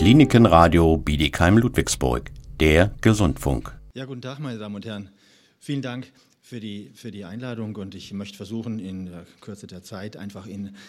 Klinikenradio Bietigheim-Ludwigsburg, der Gesundfunk. Ja, guten Tag, meine Damen und Herren. Vielen Dank für die Einladung und ich möchte versuchen, in der Kürze der Zeit einfach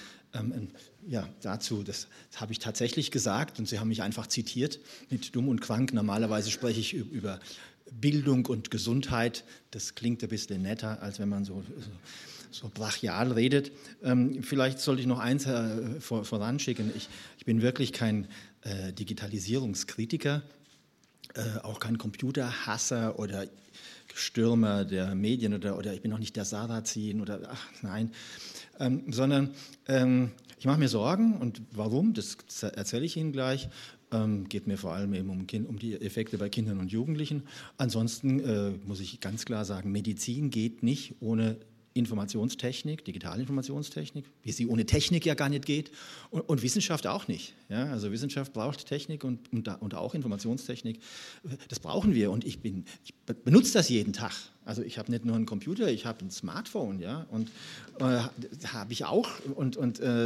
dazu, das habe ich tatsächlich gesagt und Sie haben mich einfach zitiert mit dumm und krank. Normalerweise spreche ich über Bildung und Gesundheit. Das klingt ein bisschen netter, als wenn man so brachial redet. Vielleicht sollte ich noch eins voranschicken. Ich bin wirklich kein Digitalisierungskritiker, auch kein Computerhasser oder Stürmer der Medien oder ich bin auch nicht der Sarrazin sondern ich mache mir Sorgen und warum, das erzähle ich Ihnen gleich. Geht mir vor allem eben um die Effekte bei Kindern und Jugendlichen. Ansonsten muss ich ganz klar sagen, Medizin geht nicht ohne Informationstechnik, Digitalinformationstechnik, wie sie ohne Technik ja gar nicht geht und Wissenschaft auch nicht. Ja? Also Wissenschaft braucht Technik und auch Informationstechnik. Das brauchen wir und ich benutze das jeden Tag. Also ich habe nicht nur einen Computer, ich habe ein Smartphone, ja, und habe ich auch und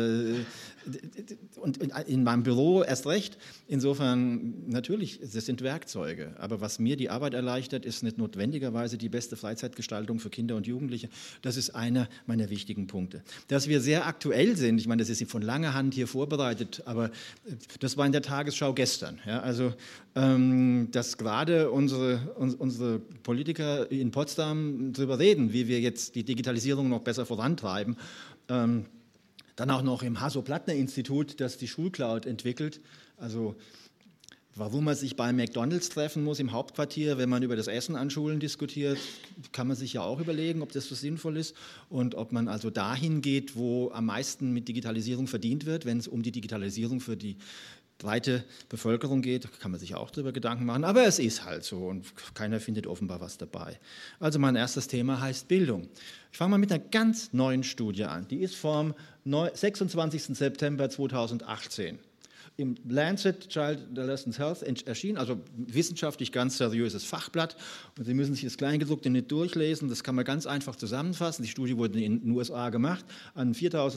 in meinem Büro erst recht. Insofern natürlich, das sind Werkzeuge, aber was mir die Arbeit erleichtert, ist nicht notwendigerweise die beste Freizeitgestaltung für Kinder und Jugendliche. Das ist einer meiner wichtigen Punkte. Dass wir sehr aktuell sind, ich meine, das ist von langer Hand hier vorbereitet, aber das war in der Tagesschau gestern. Ja, also dass gerade unsere Politiker in Potsdam darüber reden, wie wir jetzt die Digitalisierung noch besser vorantreiben. Dann auch noch im Hasso-Plattner-Institut, das die Schulcloud entwickelt. Also warum man sich bei McDonald's treffen muss im Hauptquartier, wenn man über das Essen an Schulen diskutiert, kann man sich ja auch überlegen, ob das so sinnvoll ist und ob man also dahin geht, wo am meisten mit Digitalisierung verdient wird, wenn es um die Digitalisierung für die breite Bevölkerung geht, kann man sich auch darüber Gedanken machen, aber es ist halt so und keiner findet offenbar was dabei. Also mein erstes Thema heißt Bildung. Ich fange mal mit einer ganz neuen Studie an. Die ist vom 26. September 2018 im Lancet Child Adolescent Health erschienen, also wissenschaftlich ganz seriöses Fachblatt. Und Sie müssen sich das Kleingedruckte nicht durchlesen, das kann man ganz einfach zusammenfassen. Die Studie wurde in den USA gemacht an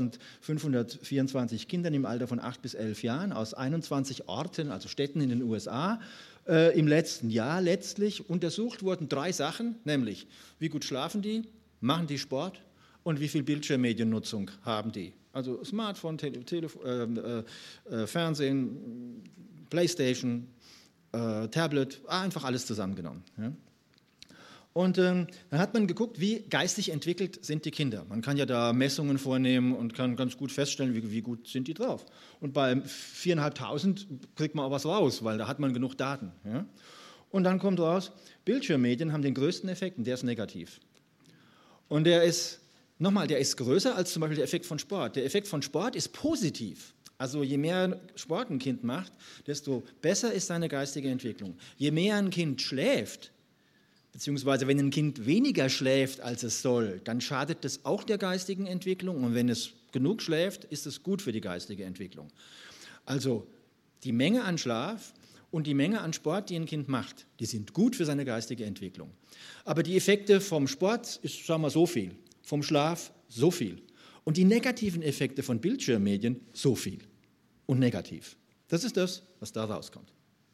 4.524 Kindern im Alter von 8 bis 11 Jahren aus 21 Orten, also Städten in den USA. Im letzten Jahr letztlich untersucht wurden 3 Sachen, nämlich wie gut schlafen die, machen die Sport und wie viel Bildschirmmediennutzung haben die. Also Smartphone, Fernsehen, Playstation, Tablet, einfach alles zusammengenommen. Ja. Und dann hat man geguckt, wie geistig entwickelt sind die Kinder. Man kann ja da Messungen vornehmen und kann ganz gut feststellen, wie gut sind die drauf. Und bei 4.500 kriegt man auch was raus, weil da hat man genug Daten. Ja. Und dann kommt raus, Bildschirmmedien haben den größten Effekt und der ist negativ. Und der ist größer als zum Beispiel der Effekt von Sport. Der Effekt von Sport ist positiv. Also je mehr Sport ein Kind macht, desto besser ist seine geistige Entwicklung. Je mehr ein Kind schläft, beziehungsweise wenn ein Kind weniger schläft, als es soll, dann schadet das auch der geistigen Entwicklung. Und wenn es genug schläft, ist es gut für die geistige Entwicklung. Also die Menge an Schlaf und die Menge an Sport, die ein Kind macht, die sind gut für seine geistige Entwicklung. Aber die Effekte vom Sport ist, sagen wir, so viel. Vom Schlaf so viel. Und die negativen Effekte von Bildschirmmedien so viel. Und negativ. Das ist das, was da rauskommt.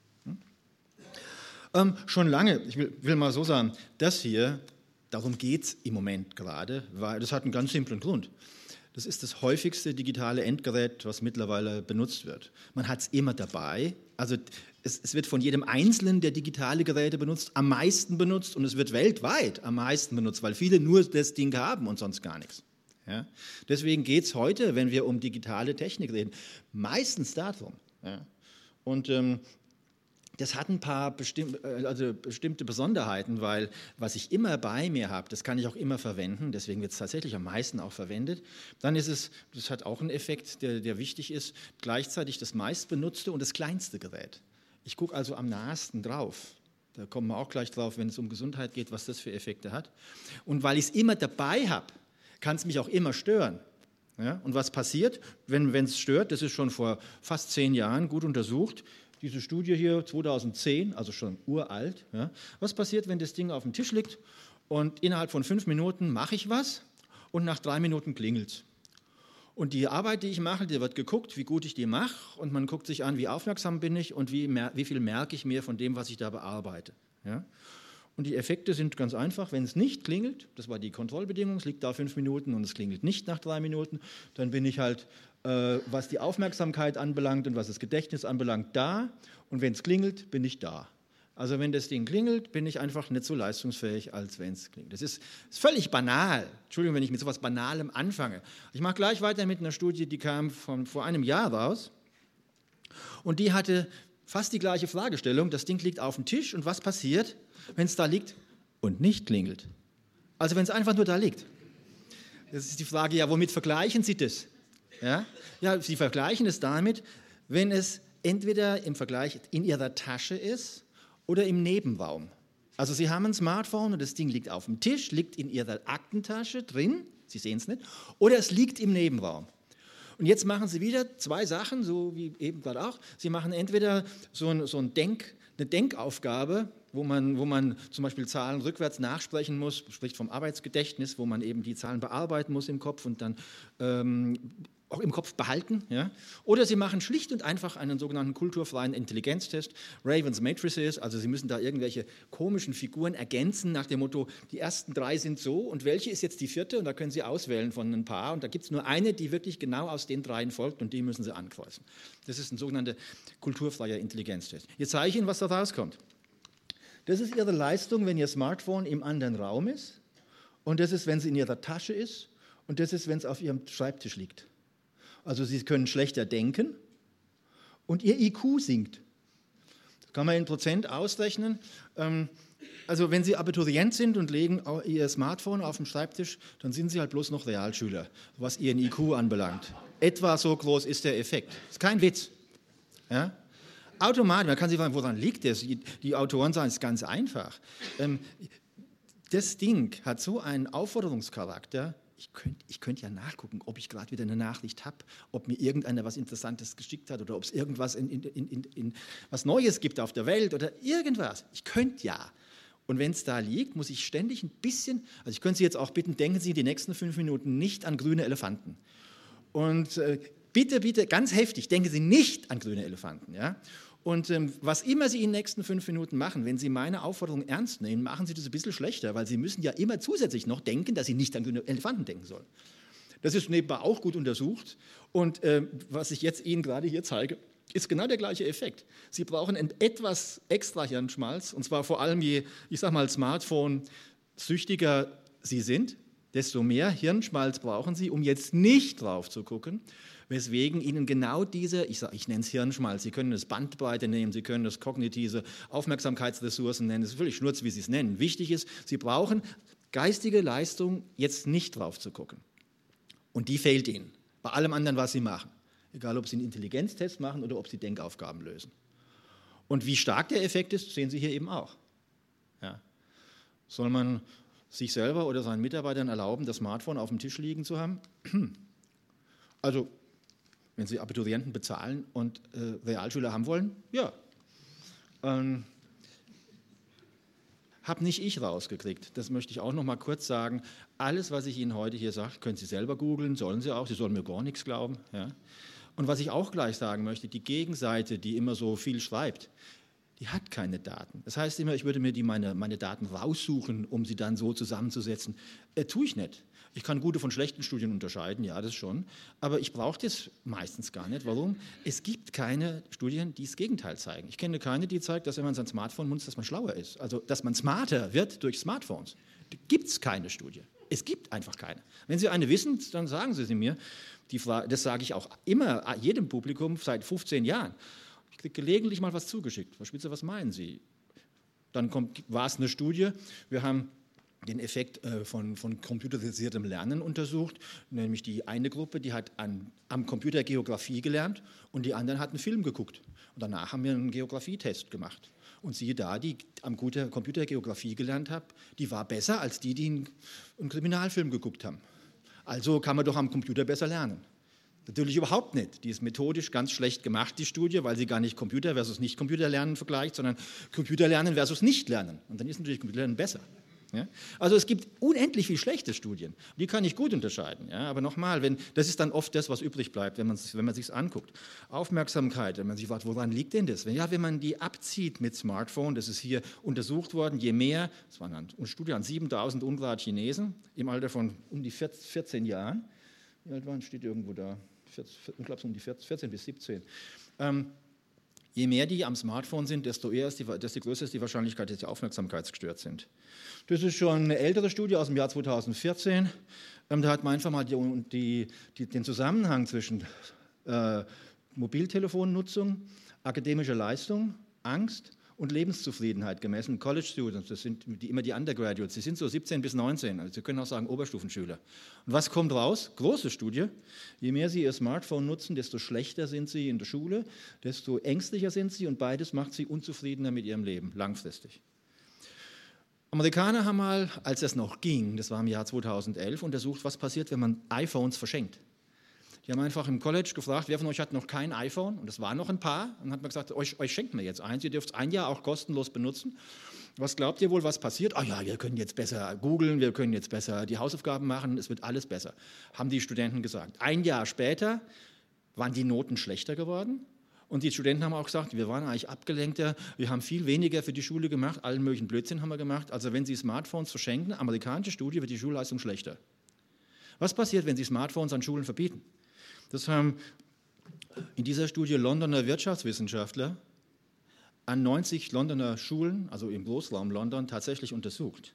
Schon lange, ich will mal so sagen, das hier, darum geht es im Moment gerade, weil das hat einen ganz simplen Grund. Das ist das häufigste digitale Endgerät, was mittlerweile benutzt wird. Man hat es immer dabei. Also es wird von jedem Einzelnen, der digitale Geräte benutzt, am meisten benutzt und es wird weltweit am meisten benutzt, weil viele nur das Ding haben und sonst gar nichts. Ja? Deswegen geht es heute, wenn wir um digitale Technik reden, meistens darum. Ja? Und das hat ein paar bestimmte Besonderheiten, weil was ich immer bei mir habe, das kann ich auch immer verwenden, deswegen wird es tatsächlich am meisten auch verwendet. Dann ist es, das hat auch einen Effekt, der wichtig ist, gleichzeitig das meistbenutzte und das kleinste Gerät. Ich gucke also am nahesten drauf. Da kommen wir auch gleich drauf, wenn es um Gesundheit geht, was das für Effekte hat. Und weil ich es immer dabei habe, kann es mich auch immer stören. Ja? Und was passiert, wenn es stört, das ist schon vor fast 10 Jahren gut untersucht, diese Studie hier 2010, also schon uralt. Ja. Was passiert, wenn das Ding auf dem Tisch liegt und innerhalb von 5 Minuten mache ich was und nach 3 Minuten klingelt es? Und die Arbeit, die ich mache, die wird geguckt, wie gut ich die mache, und man guckt sich an, wie aufmerksam bin ich und wie viel merke ich mir von dem, was ich da bearbeite. Ja? Und die Effekte sind ganz einfach. Wenn es nicht klingelt, das war die Kontrollbedingung, es liegt da 5 Minuten und es klingelt nicht nach 3 Minuten, dann bin ich halt, was die Aufmerksamkeit anbelangt und was das Gedächtnis anbelangt, da. Und wenn es klingelt, bin ich da. Also wenn das Ding klingelt, bin ich einfach nicht so leistungsfähig, als wenn es klingelt. Das ist völlig banal. Entschuldigung, wenn ich mit so etwas Banalem anfange. Ich mache gleich weiter mit einer Studie, die kam vor einem Jahr raus. Und die hatte fast die gleiche Fragestellung. Das Ding liegt auf dem Tisch und was passiert, wenn es da liegt und nicht klingelt? Also wenn es einfach nur da liegt. Das ist die Frage, ja, womit vergleichen Sie das? Ja, Sie vergleichen es damit, wenn es entweder im Vergleich in Ihrer Tasche ist oder im Nebenraum. Also Sie haben ein Smartphone und das Ding liegt auf dem Tisch, liegt in Ihrer Aktentasche drin, Sie sehen es nicht, oder es liegt im Nebenraum. Und jetzt machen Sie wieder 2 Sachen, so wie eben gerade auch. Sie machen entweder eine Denkaufgabe, wo man zum Beispiel Zahlen rückwärts nachsprechen muss, spricht vom Arbeitsgedächtnis, wo man eben die Zahlen bearbeiten muss im Kopf und dann auch im Kopf behalten. Ja? Oder Sie machen schlicht und einfach einen sogenannten kulturfreien Intelligenztest, Ravens Matrices, also Sie müssen da irgendwelche komischen Figuren ergänzen nach dem Motto, die ersten 3 sind so und welche ist jetzt die 4. Und da können Sie auswählen von ein paar und da gibt es nur eine, die wirklich genau aus den 3 folgt und die müssen Sie ankreuzen. Das ist ein sogenannter kulturfreier Intelligenztest. Jetzt zeige ich Ihnen, was da rauskommt. Das ist Ihre Leistung, wenn Ihr Smartphone im anderen Raum ist, und das ist, wenn es in Ihrer Tasche ist, und das ist, wenn es auf Ihrem Schreibtisch liegt. Also Sie können schlechter denken und Ihr IQ sinkt. Das kann man in Prozent ausrechnen. Also wenn Sie Abiturient sind und legen Ihr Smartphone auf den Schreibtisch, dann sind Sie halt bloß noch Realschüler, was Ihren IQ anbelangt. Etwa so groß ist der Effekt. Das ist kein Witz. Ja? Automatisch, man kann sich fragen, woran liegt das? Die Autoren sagen, es ist ganz einfach. Das Ding hat so einen Aufforderungscharakter. Ich könnte ja nachgucken, ob ich gerade wieder eine Nachricht habe, ob mir irgendeiner was Interessantes geschickt hat oder ob es irgendwas was Neues gibt auf der Welt oder irgendwas. Ich könnte ja. Und wenn es da liegt, muss ich ständig ein bisschen, also ich könnte Sie jetzt auch bitten, denken Sie die nächsten 5 Minuten nicht an grüne Elefanten. Und bitte, bitte, ganz heftig, denken Sie nicht an grüne Elefanten. Ja? Und was immer Sie in den nächsten 5 Minuten machen, wenn Sie meine Aufforderung ernst nehmen, machen Sie das ein bisschen schlechter, weil Sie müssen ja immer zusätzlich noch denken, dass Sie nicht an grüne Elefanten denken sollen. Das ist nebenbei auch gut untersucht. Und was ich jetzt Ihnen gerade hier zeige, ist genau der gleiche Effekt. Sie brauchen etwas extra Hirnschmalz, und zwar vor allem je, ich sage mal, Smartphone-süchtiger Sie sind, desto mehr Hirnschmalz brauchen Sie, um jetzt nicht drauf zu gucken, weswegen Ihnen genau diese, ich nenne es Hirnschmalz, Sie können es Bandbreite nehmen, Sie können es kognitive Aufmerksamkeitsressourcen nennen, es ist völlig schnurz, wie Sie es nennen. Wichtig ist, Sie brauchen geistige Leistung, jetzt nicht drauf zu gucken. Und die fehlt Ihnen, bei allem anderen, was Sie machen. Egal, ob Sie einen Intelligenztest machen oder ob Sie Denkaufgaben lösen. Und wie stark der Effekt ist, sehen Sie hier eben auch. Ja. Soll man sich selber oder seinen Mitarbeitern erlauben, das Smartphone auf dem Tisch liegen zu haben? Also, wenn Sie Abiturienten bezahlen und Realschüler haben wollen, ja. Habe nicht ich rausgekriegt. Das möchte ich auch noch mal kurz sagen. Alles, was ich Ihnen heute hier sage, können Sie selber googeln, sollen Sie auch. Sie sollen mir gar nichts glauben. Ja. Und was ich auch gleich sagen möchte, die Gegenseite, die immer so viel schreibt, die hat keine Daten. Das heißt immer, ich würde mir meine Daten raussuchen, um sie dann so zusammenzusetzen. Tue ich nicht. Ich kann gute von schlechten Studien unterscheiden, ja, das schon. Aber ich brauche das meistens gar nicht. Warum? Es gibt keine Studien, die das Gegenteil zeigen. Ich kenne keine, die zeigt, dass wenn man sein Smartphone nutzt, dass man schlauer ist. Also, dass man smarter wird durch Smartphones. Da gibt es keine Studie. Es gibt einfach keine. Wenn Sie eine wissen, dann sagen Sie mir. Das sage ich auch immer jedem Publikum seit 15 Jahren. Ich kriege gelegentlich mal was zugeschickt. Frau Spitzer, was meinen Sie? Dann war es eine Studie. Wir haben den Effekt von computerisiertem Lernen untersucht, nämlich die eine Gruppe, die hat am Computer Geografie gelernt und die anderen hatten einen Film geguckt. Und danach haben wir einen Geografietest gemacht. Und siehe da, die am Computer Geografie gelernt haben, die war besser als die einen Kriminalfilm geguckt haben. Also kann man doch am Computer besser lernen. Natürlich überhaupt nicht. Die ist methodisch ganz schlecht gemacht, die Studie, weil sie gar nicht Computer versus Nicht-Computerlernen vergleicht, sondern Computerlernen versus Nichtlernen. Und dann ist natürlich Computerlernen besser. Ja? Also es gibt unendlich viel schlechte Studien, die kann ich gut unterscheiden. Ja? Aber nochmal, das ist dann oft das, was übrig bleibt, wenn man sich anguckt. Aufmerksamkeit, wenn man sich fragt, woran liegt denn das? Wenn man die abzieht mit Smartphone, das ist hier untersucht worden, je mehr, das war eine Studie an 7.000 ungerade Chinesen im Alter von um die 14 Jahren, wie alt waren, steht irgendwo da, ich glaube so um die 14 bis 17. Je mehr die am Smartphone sind, desto größer ist die Wahrscheinlichkeit, dass sie aufmerksamkeitsgestört sind. Das ist schon eine ältere Studie aus dem Jahr 2014. Da hat man einfach mal den Zusammenhang zwischen Mobiltelefonnutzung, akademischer Leistung, Angst und Lebenszufriedenheit gemessen. College Students, das sind immer die Undergraduates, die sind so 17 bis 19, also Sie können auch sagen Oberstufenschüler. Und was kommt raus? Große Studie. Je mehr sie ihr Smartphone nutzen, desto schlechter sind sie in der Schule, desto ängstlicher sind sie und beides macht sie unzufriedener mit ihrem Leben, langfristig. Amerikaner haben mal, als das noch ging, das war im Jahr 2011, untersucht, was passiert, wenn man iPhones verschenkt. Die haben einfach im College gefragt, wer von euch hat noch kein iPhone? Und es waren noch ein paar. Und dann hat man gesagt, euch schenken wir jetzt eins. Ihr dürft es ein Jahr auch kostenlos benutzen. Was glaubt ihr wohl, was passiert? Ah ja, wir können jetzt besser googeln, wir können jetzt besser die Hausaufgaben machen, es wird alles besser, haben die Studenten gesagt. Ein Jahr später waren die Noten schlechter geworden. Und die Studenten haben auch gesagt, wir waren eigentlich abgelenkter, wir haben viel weniger für die Schule gemacht, allen möglichen Blödsinn haben wir gemacht. Also wenn Sie Smartphones verschenken, amerikanische Studie, wird die Schulleistung schlechter. Was passiert, wenn Sie Smartphones an Schulen verbieten? Das haben in dieser Studie Londoner Wirtschaftswissenschaftler an 90 Londoner Schulen, also im Großraum London, tatsächlich untersucht.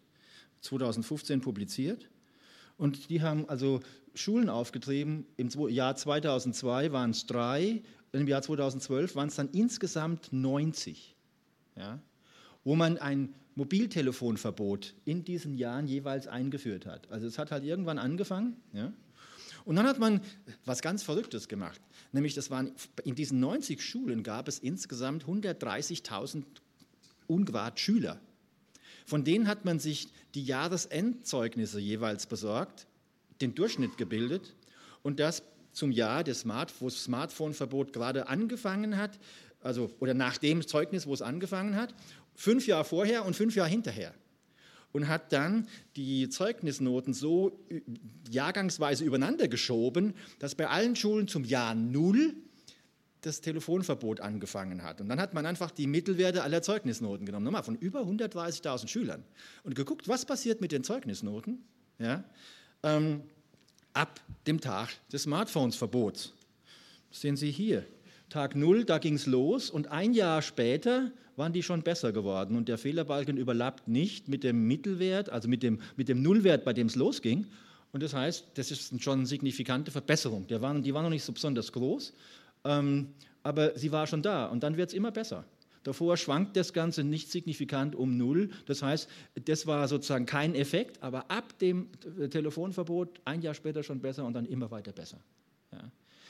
2015 publiziert. Und die haben also Schulen aufgetrieben. Im Jahr 2002 waren es 3, im Jahr 2012 waren es dann insgesamt 90. Ja, wo man ein Mobiltelefonverbot in diesen Jahren jeweils eingeführt hat. Also es hat halt irgendwann angefangen. Ja. Und dann hat man was ganz Verrücktes gemacht, nämlich in diesen 90 Schulen gab es insgesamt 130.000 ungerade Schüler. Von denen hat man sich die Jahresendzeugnisse jeweils besorgt, den Durchschnitt gebildet und das zum Jahr, wo das Smartphone-Verbot gerade angefangen hat, oder nach dem Zeugnis, wo es angefangen hat, 5 Jahre vorher und 5 Jahre hinterher. Und hat dann die Zeugnisnoten so jahrgangsweise übereinander geschoben, dass bei allen Schulen zum Jahr 0 das Telefonverbot angefangen hat. Und dann hat man einfach die Mittelwerte aller Zeugnisnoten genommen, nochmal von über 130.000 Schülern und geguckt, was passiert mit den Zeugnisnoten, ja, ab dem Tag des Smartphones-Verbots. Das sehen Sie hier. Tag 0, da ging es los und ein Jahr später waren die schon besser geworden und der Fehlerbalken überlappt nicht mit dem Mittelwert, also mit dem Nullwert, bei dem es losging. Und das heißt, das ist schon eine signifikante Verbesserung. Die war noch nicht so besonders groß, aber sie war schon da und dann wird es immer besser. Davor schwankt das Ganze nicht signifikant um 0. Das heißt, das war sozusagen kein Effekt, aber ab dem Telefonverbot ein Jahr später schon besser und dann immer weiter besser. Ja.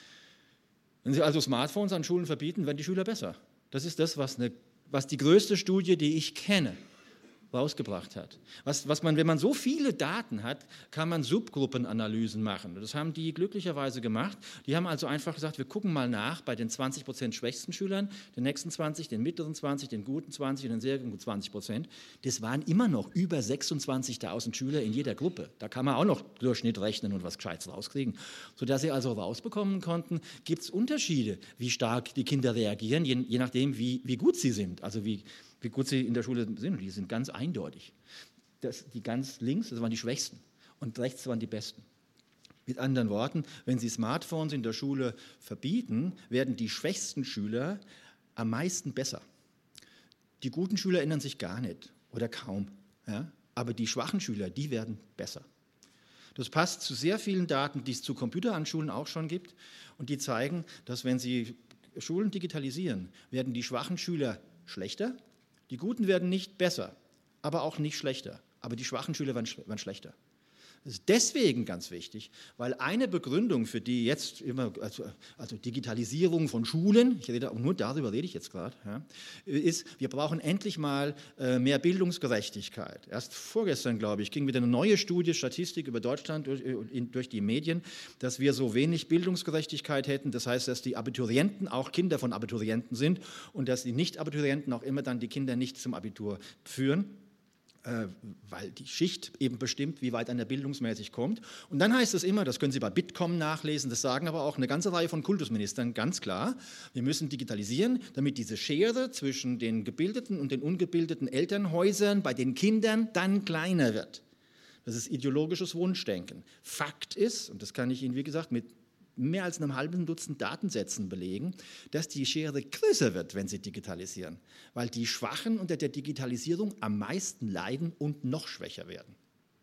Wenn Sie also Smartphones an Schulen verbieten, werden die Schüler besser. Das ist das, was die größte Studie, die ich kenne, rausgebracht hat. Wenn man so viele Daten hat, kann man Subgruppenanalysen machen. Das haben die glücklicherweise gemacht. Die haben also einfach gesagt, wir gucken mal nach bei den 20% schwächsten Schülern, den nächsten 20, den mittleren 20, den guten 20 und den sehr guten 20%. Das waren immer noch über 26.000 Schüler in jeder Gruppe. Da kann man auch noch Durchschnitt rechnen und was Gescheites rauskriegen. Sodass sie also rausbekommen konnten, gibt es Unterschiede, wie stark die Kinder reagieren, je nachdem, wie gut sie sind, also wie gut sie in der Schule sind. Die sind ganz eindeutig. Die ganz links, das waren die Schwächsten und rechts waren die Besten. Mit anderen Worten, wenn Sie Smartphones in der Schule verbieten, werden die schwächsten Schüler am meisten besser. Die guten Schüler ändern sich gar nicht oder kaum. Ja? Aber die schwachen Schüler, die werden besser. Das passt zu sehr vielen Daten, die es zu Computern an Schulen auch schon gibt. Und die zeigen, dass wenn Sie Schulen digitalisieren, werden die schwachen Schüler schlechter. Die Guten werden nicht besser, aber auch nicht schlechter. Aber die schwachen Schüler werden schlechter. Das ist deswegen ganz wichtig, weil eine Begründung für die jetzt immer, also Digitalisierung von Schulen, nur darüber rede ich jetzt gerade, ja, ist, wir brauchen endlich mal mehr Bildungsgerechtigkeit. Erst vorgestern, glaube ich, ging wieder eine neue Studie, Statistik über Deutschland durch die Medien, dass wir so wenig Bildungsgerechtigkeit hätten. Das heißt, dass die Abiturienten auch Kinder von Abiturienten sind und dass die Nicht-Abiturienten auch immer dann die Kinder nicht zum Abitur führen. weil die Schicht eben bestimmt, wie weit einer bildungsmäßig kommt. Und dann heißt es immer, das können Sie bei Bitkom nachlesen, das sagen aber auch eine ganze Reihe von Kultusministern ganz klar, wir müssen digitalisieren, damit diese Schere zwischen den gebildeten und den ungebildeten Elternhäusern bei den Kindern dann kleiner wird. Das ist ideologisches Wunschdenken. Fakt ist, und das kann ich Ihnen, wie gesagt, mit mehr als einem halben Dutzend Datensätzen belegen, dass die Schere größer wird, wenn Sie digitalisieren, weil die Schwachen unter der Digitalisierung am meisten leiden und noch schwächer werden.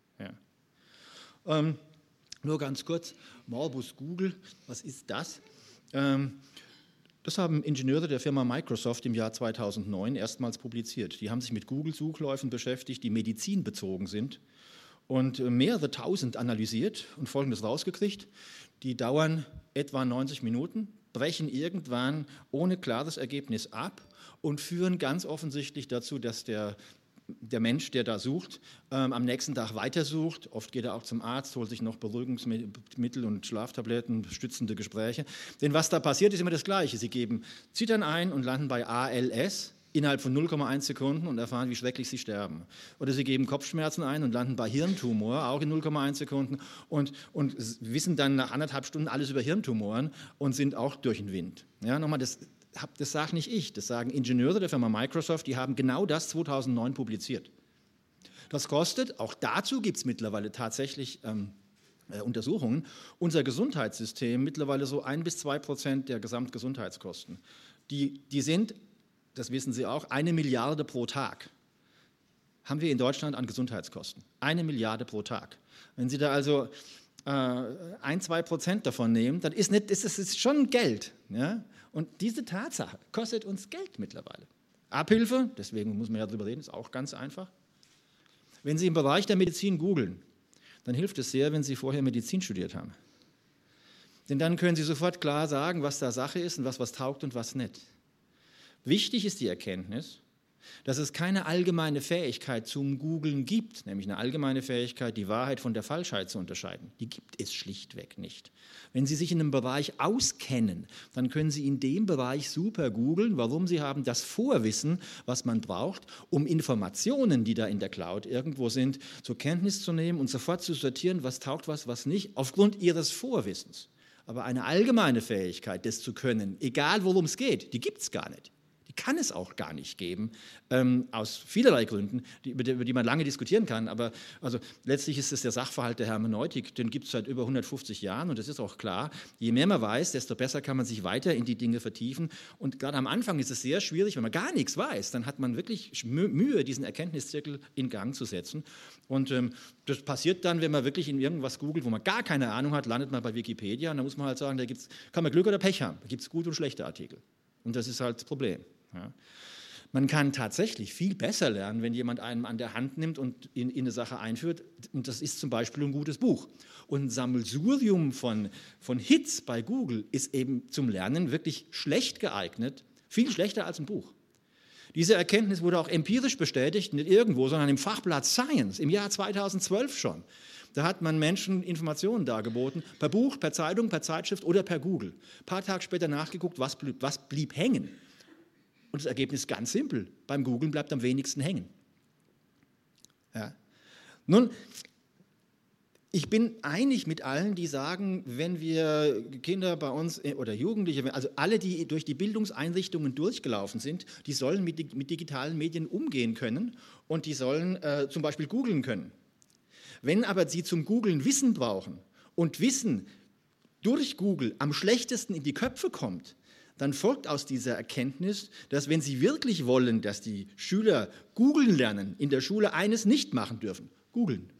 Ja. Nur ganz kurz, Morbus Google, was ist das? Das haben Ingenieure der Firma Microsoft im Jahr 2009 erstmals publiziert. Die haben sich mit Google-Suchläufen beschäftigt, die medizinbezogen sind und mehrere tausend analysiert und Folgendes rausgekriegt. Die dauern etwa 90 Minuten, brechen irgendwann ohne klares Ergebnis ab und führen ganz offensichtlich dazu, dass der Mensch, der da sucht, am nächsten Tag weitersucht. Oft geht er auch zum Arzt, holt sich noch Beruhigungsmittel und Schlaftabletten, stützende Gespräche. Denn was da passiert, ist immer das Gleiche. Sie geben Zittern ein und landen bei ALS innerhalb von 0,1 Sekunden und erfahren, wie schrecklich sie sterben. Oder sie geben Kopfschmerzen ein und landen bei Hirntumor, auch in 0,1 Sekunden und wissen dann nach 1,5 Stunden alles über Hirntumoren und sind auch durch den Wind. Ja, nochmal, das sage nicht ich, das sagen Ingenieure der Firma Microsoft, die haben genau das 2009 publiziert. Das kostet, auch dazu gibt es mittlerweile tatsächlich Untersuchungen, unser Gesundheitssystem mittlerweile so 1-2% der Gesamtgesundheitskosten. Die sind, das wissen Sie auch, 1 Milliarde pro Tag haben wir in Deutschland an Gesundheitskosten. 1 Milliarde pro Tag. Wenn Sie da also 1-2% davon nehmen, dann ist es schon Geld. Ja? Und diese Tatsache kostet uns Geld mittlerweile. Abhilfe, deswegen muss man ja darüber reden, ist auch ganz einfach. Wenn Sie im Bereich der Medizin googeln, dann hilft es sehr, wenn Sie vorher Medizin studiert haben. Denn dann können Sie sofort klar sagen, was da Sache ist und was taugt und was nicht. Wichtig ist die Erkenntnis, dass es keine allgemeine Fähigkeit zum Googlen gibt, nämlich eine allgemeine Fähigkeit, die Wahrheit von der Falschheit zu unterscheiden. Die gibt es schlichtweg nicht. Wenn Sie sich in einem Bereich auskennen, dann können Sie in dem Bereich super googeln. Warum? Sie haben das Vorwissen, was man braucht, um Informationen, die da in der Cloud irgendwo sind, zur Kenntnis zu nehmen und sofort zu sortieren, was taugt, was nicht, aufgrund Ihres Vorwissens. Aber eine allgemeine Fähigkeit, das zu können, egal worum es geht, die gibt es gar nicht. Kann es auch gar nicht geben, aus vielerlei Gründen, über die man lange diskutieren kann. Aber also letztlich ist es der Sachverhalt der Hermeneutik, den gibt es seit über 150 Jahren und es ist auch klar, je mehr man weiß, desto besser kann man sich weiter in die Dinge vertiefen. Und gerade am Anfang ist es sehr schwierig, wenn man gar nichts weiß, dann hat man wirklich Mühe, diesen Erkenntniszirkel in Gang zu setzen. Und das passiert dann, wenn man wirklich in irgendwas googelt, wo man gar keine Ahnung hat, landet man bei Wikipedia und da muss man halt sagen, kann man Glück oder Pech haben, da gibt es gute und schlechte Artikel. Und das ist halt das Problem. Ja. Man kann tatsächlich viel besser lernen, wenn jemand einen an der Hand nimmt und in eine Sache einführt. Und das ist zum Beispiel ein gutes Buch. Und ein Sammelsurium von Hits bei Google ist eben zum Lernen wirklich schlecht geeignet, viel schlechter als ein Buch. Diese Erkenntnis wurde auch empirisch bestätigt, nicht irgendwo, sondern im Fachblatt Science im Jahr 2012 schon. Da hat man Menschen Informationen dargeboten, per Buch, per Zeitung, per Zeitschrift oder per Google. Ein paar Tage später nachgeguckt, was blieb hängen. Und das Ergebnis ist ganz simpel. Beim Googlen bleibt am wenigsten hängen. Ja. Nun, ich bin einig mit allen, die sagen, wenn wir Kinder bei uns oder Jugendliche, also alle, die durch die Bildungseinrichtungen durchgelaufen sind, die sollen mit digitalen Medien umgehen können und die sollen zum Beispiel googeln können. Wenn aber sie zum Googlen Wissen brauchen und Wissen durch Google am schlechtesten in die Köpfe kommt, dann folgt aus dieser Erkenntnis, dass wenn Sie wirklich wollen, dass die Schüler googeln lernen, in der Schule eines nicht machen dürfen: googeln.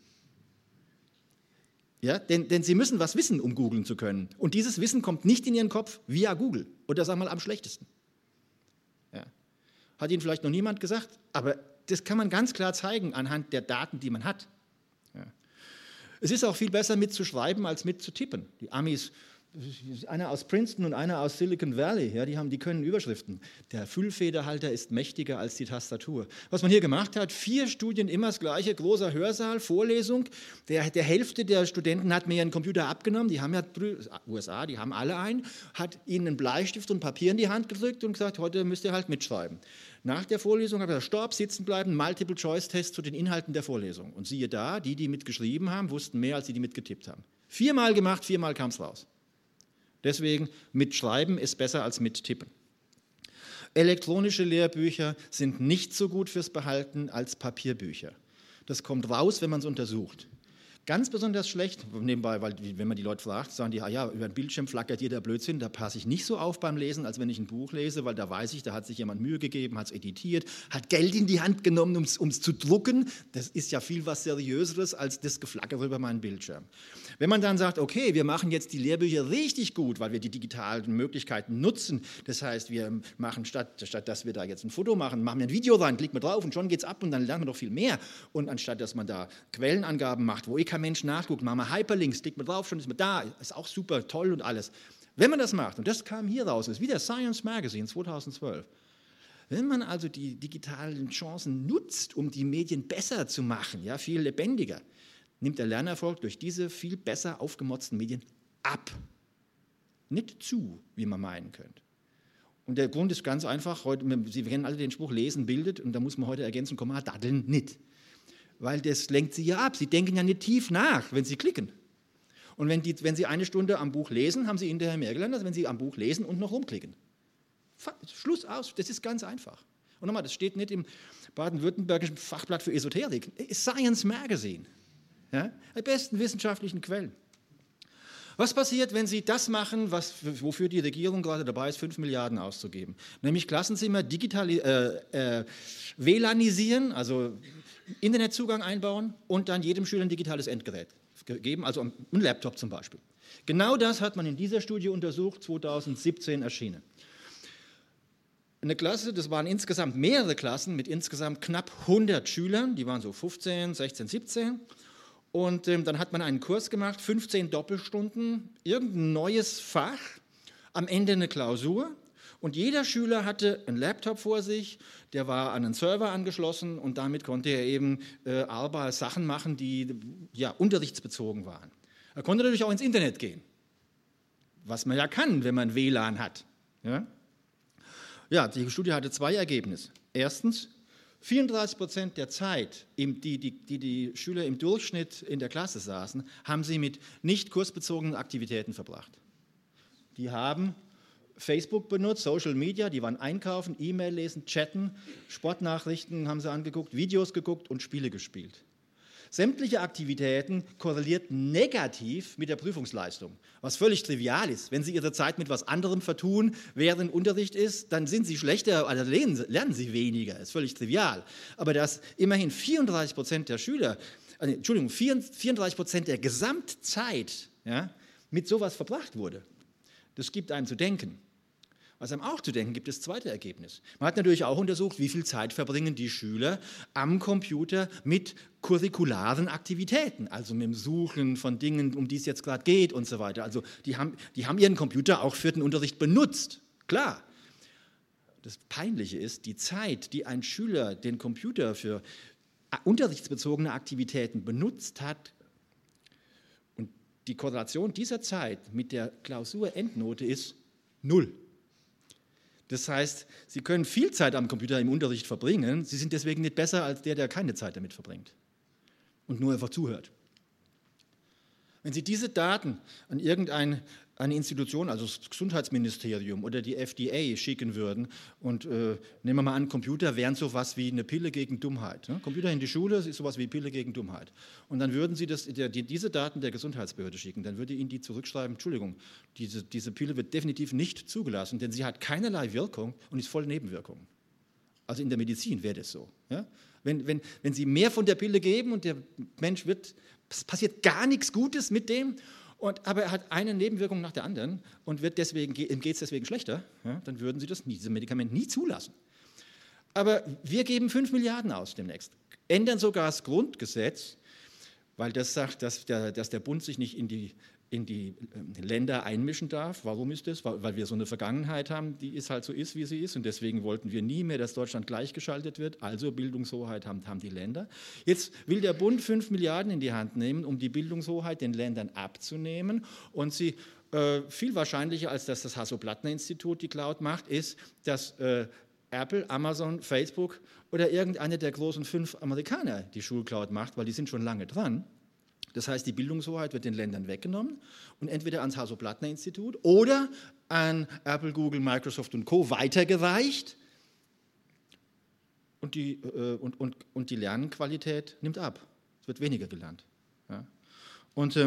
Ja, denn Sie müssen was wissen, um googeln zu können. Und dieses Wissen kommt nicht in Ihren Kopf via Google. Oder sagen wir mal am schlechtesten. Ja. Hat Ihnen vielleicht noch niemand gesagt, aber das kann man ganz klar zeigen anhand der Daten, die man hat. Ja. Es ist auch viel besser mitzuschreiben als mitzutippen. Die Amis Einer aus Princeton und einer aus Silicon Valley, ja, die können Überschriften. Der Füllfederhalter ist mächtiger als die Tastatur. Was man hier gemacht hat, 4 Studien, immer das Gleiche, großer Hörsaal, Vorlesung. Der Hälfte der Studenten hat mir ihren Computer abgenommen, die haben ja, USA, die haben alle einen, hat ihnen einen Bleistift und Papier in die Hand gedrückt und gesagt, heute müsst ihr halt mitschreiben. Nach der Vorlesung habe ich gesagt, Stopp, sitzen bleiben, Multiple-Choice-Test zu den Inhalten der Vorlesung. Und siehe da, die mitgeschrieben haben, wussten mehr, als die mitgetippt haben. 4-mal gemacht, 4-mal kam es raus. Deswegen, mitschreiben ist besser als mittippen. Elektronische Lehrbücher sind nicht so gut fürs Behalten als Papierbücher. Das kommt raus, wenn man es untersucht. Ganz besonders schlecht, nebenbei, weil wenn man die Leute fragt, sagen die, ja, über den Bildschirm flackert jeder Blödsinn, da passe ich nicht so auf beim Lesen, als wenn ich ein Buch lese, weil da weiß ich, da hat sich jemand Mühe gegeben, hat es editiert, hat Geld in die Hand genommen, um es zu drucken. Das ist ja viel was Seriöseres als das Geflacker über meinen Bildschirm. Wenn man dann sagt, okay, wir machen jetzt die Lehrbücher richtig gut, weil wir die digitalen Möglichkeiten nutzen, das heißt, wir machen statt dass wir da jetzt ein Foto machen, machen wir ein Video rein, klicken wir drauf und schon geht's ab und dann lernen wir doch viel mehr. Und anstatt, dass man da Quellenangaben macht, wo kein Mensch nachguckt, machen wir Hyperlinks, klickt man drauf, schon ist man da, ist auch super, toll und alles. Wenn man das macht, und das kam hier raus, ist wieder Science Magazine 2012, wenn man also die digitalen Chancen nutzt, um die Medien besser zu machen, ja, viel lebendiger, nimmt der Lernerfolg durch diese viel besser aufgemotzten Medien ab. Nicht zu, wie man meinen könnte. Und der Grund ist ganz einfach, Sie kennen alle den Spruch, Lesen bildet, und da muss man heute ergänzen, daddeln nicht. Weil das lenkt Sie ja ab. Sie denken ja nicht tief nach, wenn Sie klicken. Und wenn Sie 1 Stunde am Buch lesen, haben Sie hinterher mehr gelernt, als wenn Sie am Buch lesen und noch rumklicken. Schluss aus, das ist ganz einfach. Und nochmal, das steht nicht im baden-württembergischen Fachblatt für Esoterik. Science Magazine. Ja? Die besten wissenschaftlichen Quellen. Was passiert, wenn Sie das machen, wofür die Regierung gerade dabei ist, 5 Milliarden auszugeben? Nämlich Klassenzimmer WLANisieren, also Internetzugang einbauen und dann jedem Schüler ein digitales Endgerät geben, also ein Laptop zum Beispiel. Genau das hat man in dieser Studie untersucht, 2017 erschienen. Eine Klasse, das waren insgesamt mehrere Klassen mit insgesamt knapp 100 Schülern, die waren so 15, 16, 17. Und dann hat man einen Kurs gemacht, 15 Doppelstunden, irgendein neues Fach, am Ende eine Klausur. Und jeder Schüler hatte einen Laptop vor sich, der war an einen Server angeschlossen und damit konnte er eben Sachen machen, die ja, unterrichtsbezogen waren. Er konnte natürlich auch ins Internet gehen, was man ja kann, wenn man WLAN hat. Ja, die Studie hatte 2 Ergebnisse. Erstens, 34% der Zeit, die Schüler im Durchschnitt in der Klasse saßen, haben sie mit nicht kursbezogenen Aktivitäten verbracht. Die haben Facebook benutzt, Social Media, die waren einkaufen, E-Mail lesen, chatten, Sportnachrichten haben sie angeguckt, Videos geguckt und Spiele gespielt. Sämtliche Aktivitäten korrelierten negativ mit der Prüfungsleistung, was völlig trivial ist. Wenn Sie Ihre Zeit mit was anderem vertun, während Unterricht ist, dann sind Sie schlechter, also lernen Sie weniger, das ist völlig trivial. Aber dass immerhin 34% der Schüler, 34% der Gesamtzeit mit sowas verbracht wurde, das gibt einem zu denken. Was einem auch zu denken gibt, ist das zweite Ergebnis. Man hat natürlich auch untersucht, wie viel Zeit verbringen die Schüler am Computer mit curricularen Aktivitäten, also mit dem Suchen von Dingen, um die es jetzt gerade geht und so weiter. Also die haben ihren Computer auch für den Unterricht benutzt, klar. Das Peinliche ist, die Zeit, die ein Schüler den Computer für unterrichtsbezogene Aktivitäten benutzt hat, und die Korrelation dieser Zeit mit der Klausurendnote ist 0. Das heißt, Sie können viel Zeit am Computer im Unterricht verbringen, Sie sind deswegen nicht besser als der keine Zeit damit verbringt und nur einfach zuhört. Wenn Sie diese Daten an irgendeine Institution, also das Gesundheitsministerium oder die FDA schicken würden und nehmen wir mal an, Computer wären sowas wie eine Pille gegen Dummheit. Ne? Computer in die Schule ist sowas wie Pille gegen Dummheit. Und dann würden Sie diese Daten der Gesundheitsbehörde schicken, dann würde Ihnen die zurückschreiben, Entschuldigung, diese Pille wird definitiv nicht zugelassen, denn sie hat keinerlei Wirkung und ist voll Nebenwirkungen. Also in der Medizin wäre das so. Ja? Wenn Sie mehr von der Pille geben und der Mensch es passiert gar nichts Gutes mit dem, aber er hat eine Nebenwirkung nach der anderen und ihm geht es deswegen schlechter, dann würden Sie dieses Medikament nie zulassen. Aber wir geben 5 Milliarden aus demnächst, ändern sogar das Grundgesetz, weil das sagt, dass der Bund sich nicht in die in die Länder einmischen darf. Warum ist das? Weil wir so eine Vergangenheit haben, die ist halt so ist, wie sie ist. Und deswegen wollten wir nie mehr, dass Deutschland gleichgeschaltet wird. Also Bildungshoheit haben die Länder. Jetzt will der Bund 5 Milliarden in die Hand nehmen, um die Bildungshoheit den Ländern abzunehmen. Und sie viel wahrscheinlicher, als dass das Hasso-Plattner-Institut die Cloud macht, ist, dass Apple, Amazon, Facebook oder irgendeine der großen 5 Amerikaner die Schulcloud macht, weil die sind schon lange dran. Das heißt, die Bildungshoheit wird den Ländern weggenommen und entweder ans Hasso-Plattner-Institut oder an Apple, Google, Microsoft und Co. weitergereicht und die Lernqualität nimmt ab. Es wird weniger gelernt. Ja. Und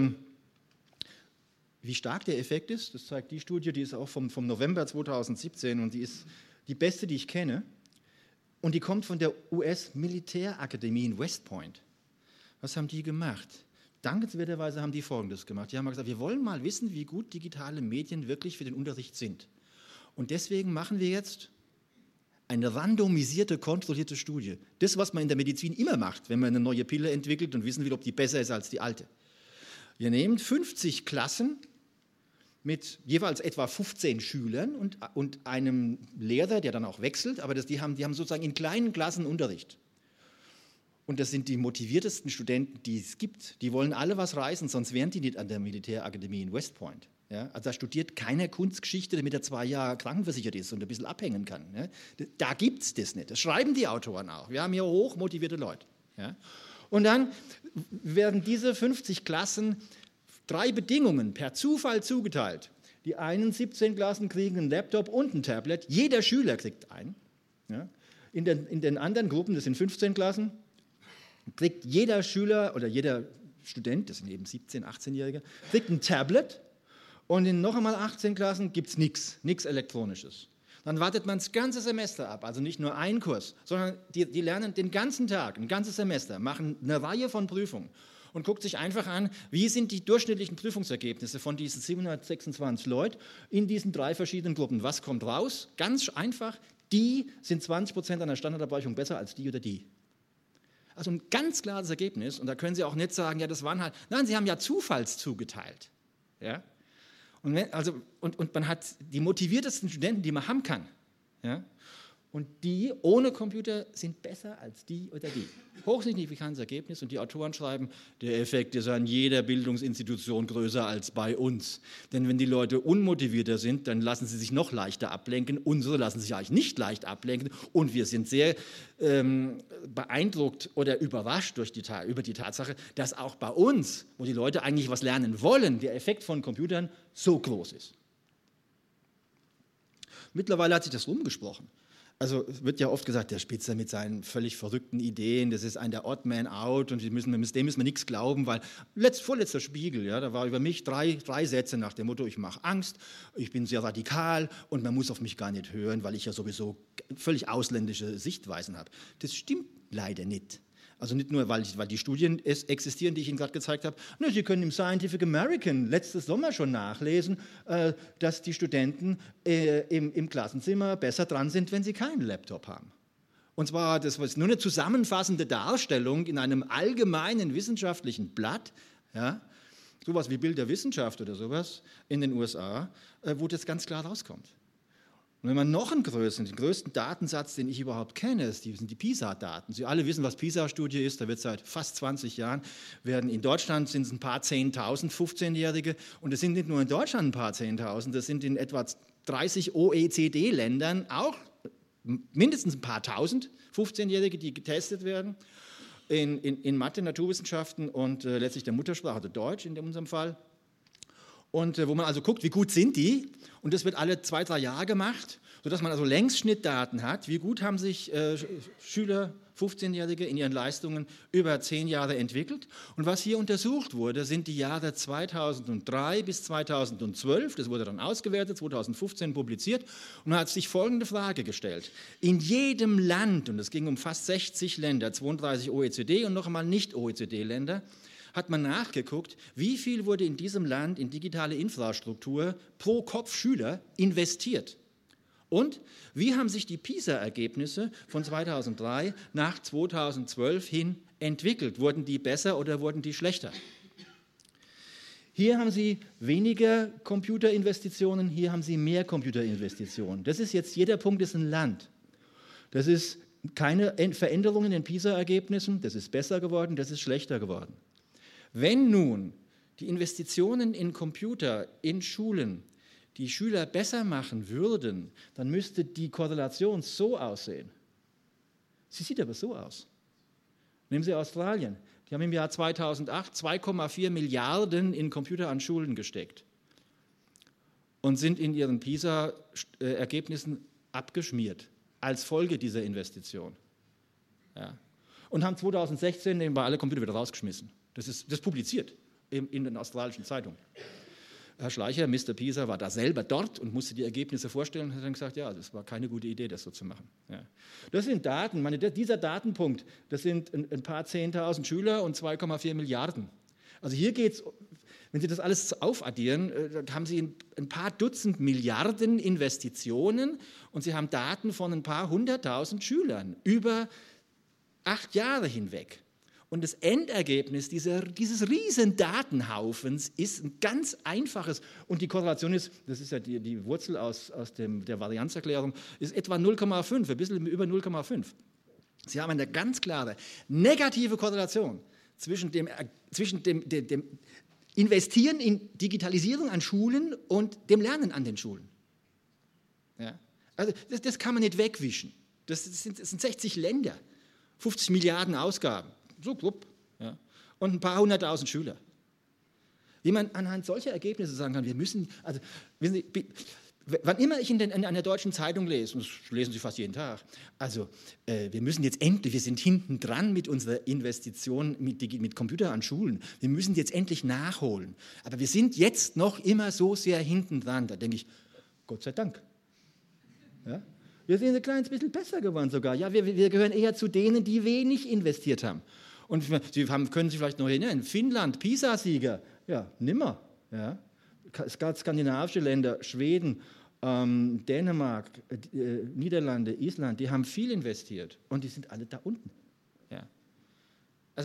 wie stark der Effekt ist, das zeigt die Studie, die ist auch vom November 2017 und die ist die beste, die ich kenne. Und die kommt von der US-Militärakademie in West Point. Was haben die gemacht? Dankenswerterweise haben die Folgendes gemacht. Die haben gesagt, wir wollen mal wissen, wie gut digitale Medien wirklich für den Unterricht sind. Und deswegen machen wir jetzt eine randomisierte, kontrollierte Studie. Das, was man in der Medizin immer macht, wenn man eine neue Pille entwickelt und wissen will, ob die besser ist als die alte. Wir nehmen 50 Klassen mit jeweils etwa 15 Schülern und einem Lehrer, der dann auch wechselt, aber die haben sozusagen in kleinen Klassen Unterricht. Und das sind die motiviertesten Studenten, die es gibt. Die wollen alle was reißen, sonst wären die nicht an der Militärakademie in West Point. Ja? Also da studiert keiner Kunstgeschichte, damit er 2 Jahre krankenversichert ist und ein bisschen abhängen kann. Ja? Da gibt es das nicht. Das schreiben die Autoren auch. Wir haben hier hochmotivierte Leute. Ja? Und dann werden diese 50 Klassen 3 Bedingungen per Zufall zugeteilt. Die einen 17 Klassen kriegen einen Laptop und ein Tablet. Jeder Schüler kriegt einen. Ja? In den anderen Gruppen, das sind 15 Klassen, kriegt jeder Schüler oder jeder Student, das sind eben 17-, 18-Jährige, kriegt ein Tablet und in noch einmal 18 Klassen gibt es nichts Elektronisches. Dann wartet man das ganze Semester ab, also nicht nur einen Kurs, sondern die lernen den ganzen Tag, ein ganzes Semester, machen eine Reihe von Prüfungen und guckt sich einfach an, wie sind die durchschnittlichen Prüfungsergebnisse von diesen 726 Leuten in diesen 3 verschiedenen Gruppen. Was kommt raus? Ganz einfach, die sind 20% an der Standardabweichung besser als die oder die. Also ein ganz klares Ergebnis. Und da können Sie auch nicht sagen, ja, das waren halt, nein, Sie haben ja zufallszugeteilt. Ja? Und man hat die motiviertesten Studenten, die man haben kann. Ja? Und die ohne Computer sind besser als die oder die. Hochsignifikantes Ergebnis. Und die Autoren schreiben, der Effekt ist an jeder Bildungsinstitution größer als bei uns. Denn wenn die Leute unmotivierter sind, dann lassen sie sich noch leichter ablenken. Unsere lassen sich eigentlich nicht leicht ablenken. Und wir sind sehr beeindruckt oder überrascht über die Tatsache, dass auch bei uns, wo die Leute eigentlich was lernen wollen, der Effekt von Computern so groß ist. Mittlerweile hat sich das rumgesprochen. Also es wird ja oft gesagt, der Spitzer mit seinen völlig verrückten Ideen, das ist der Odd Man Out und dem müssen wir nichts glauben, weil vorletzter Spiegel, ja, da war über mich drei Sätze nach dem Motto, ich mache Angst, ich bin sehr radikal und man muss auf mich gar nicht hören, weil ich ja sowieso völlig ausländische Sichtweisen habe. Das stimmt leider nicht. Also nicht nur, weil die Studien existieren, die ich Ihnen gerade gezeigt habe. Sie können im Scientific American letztes Sommer schon nachlesen, dass die Studenten im Klassenzimmer besser dran sind, wenn sie keinen Laptop haben. Und zwar, das war nur eine zusammenfassende Darstellung in einem allgemeinen wissenschaftlichen Blatt, ja, sowas wie Bild der Wissenschaft oder sowas in den USA, wo das ganz klar rauskommt. Und wenn man noch den größten Datensatz, den ich überhaupt kenne, sind die PISA-Daten. Sie alle wissen, was PISA-Studie ist. Da wird seit fast 20 Jahren, in Deutschland sind es ein paar 10.000 15-Jährige. Und es sind nicht nur in Deutschland ein paar 10.000, das sind in etwa 30 OECD-Ländern auch mindestens ein paar tausend 15-Jährige, die getestet werden. In Mathe, Naturwissenschaften und letztlich der Muttersprache, also Deutsch in unserem Fall. Und wo man also guckt, wie gut sind die, und das wird alle 2-3 Jahre gemacht, sodass man also Längsschnittdaten hat, wie gut haben sich Schüler, 15-Jährige in ihren Leistungen über 10 Jahre entwickelt. Und was hier untersucht wurde, sind die Jahre 2003 bis 2012, das wurde dann ausgewertet, 2015 publiziert, und man hat sich folgende Frage gestellt. In jedem Land, und es ging um fast 60 Länder, 32 OECD und noch einmal Nicht-OECD-Länder, hat man nachgeguckt, wie viel wurde in diesem Land in digitale Infrastruktur pro Kopf Schüler investiert. Und wie haben sich die PISA-Ergebnisse von 2003 nach 2012 hin entwickelt? Wurden die besser oder wurden die schlechter? Hier haben Sie weniger Computerinvestitionen, hier haben Sie mehr Computerinvestitionen. Das ist jetzt, jeder Punkt ist ein Land. Das ist keine Veränderungen in den PISA-Ergebnissen, das ist besser geworden, das ist schlechter geworden. Wenn nun die Investitionen in Computer in Schulen die Schüler besser machen würden, dann müsste die Korrelation so aussehen. Sie sieht aber so aus. Nehmen Sie Australien. Die haben im Jahr 2008 2,4 Milliarden in Computer an Schulen gesteckt und sind in ihren PISA-Ergebnissen abgeschmiert als Folge dieser Investition. Ja. Und haben 2016 nebenbei alle Computer wieder rausgeschmissen. Das ist publiziert in den australischen Zeitungen. Herr Schleicher, Mr. PISA, war da selber dort und musste die Ergebnisse vorstellen und hat dann gesagt, ja, das war keine gute Idee, das so zu machen. Ja. Das sind Daten, dieser Datenpunkt, das sind ein paar 10.000 Schüler und 2,4 Milliarden. Also hier geht es, wenn Sie das alles aufaddieren, dann haben Sie ein paar Dutzend Milliarden Investitionen und Sie haben Daten von ein paar 100.000 Schülern über 8 Jahre hinweg. Und das Endergebnis dieses riesen Datenhaufens ist ein ganz einfaches. Und die Korrelation ist, das ist ja die Wurzel aus der Varianzerklärung, ist etwa 0,5, ein bisschen über 0,5. Sie haben eine ganz klare negative Korrelation zwischen dem Investieren in Digitalisierung an Schulen und dem Lernen an den Schulen. Ja? Also das kann man nicht wegwischen. Das sind 60 Länder, 50 Milliarden Ausgaben. So grob, ja. Und ein paar 100.000 Schüler. Wie man anhand solcher Ergebnisse sagen kann, wir müssen, also wissen Sie, wann immer ich in einer deutschen Zeitung lese, und das lesen Sie fast jeden Tag, also wir müssen jetzt endlich, wir sind hinten dran mit unserer Investition mit Computer an Schulen, wir müssen jetzt endlich nachholen, aber wir sind jetzt noch immer so sehr hinten dran, da denke ich, Gott sei Dank. Ja? Wir sind ein kleines bisschen besser geworden sogar, ja, wir gehören eher zu denen, die wenig investiert haben. Und Sie können sich vielleicht noch erinnern, Finnland, PISA-Sieger, ja, nimmer. Ja. Skandinavische Länder, Schweden, Dänemark, Niederlande, Island, die haben viel investiert und die sind alle da unten. Ja. Also,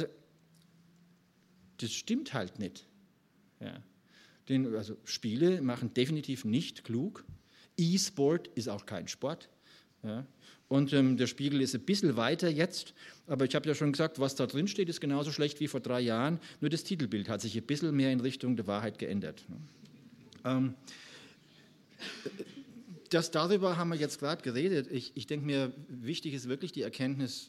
das stimmt halt nicht. Ja. Also Spiele machen definitiv nicht klug. E-Sport ist auch kein Sport. Ja. Und der Spiegel ist ein bisschen weiter jetzt, aber ich habe ja schon gesagt, was da drin steht, ist genauso schlecht wie vor 3 Jahren, nur das Titelbild hat sich ein bisschen mehr in Richtung der Wahrheit geändert. Darüber haben wir jetzt gerade geredet. Ich denke mir, wichtig ist wirklich die Erkenntnis,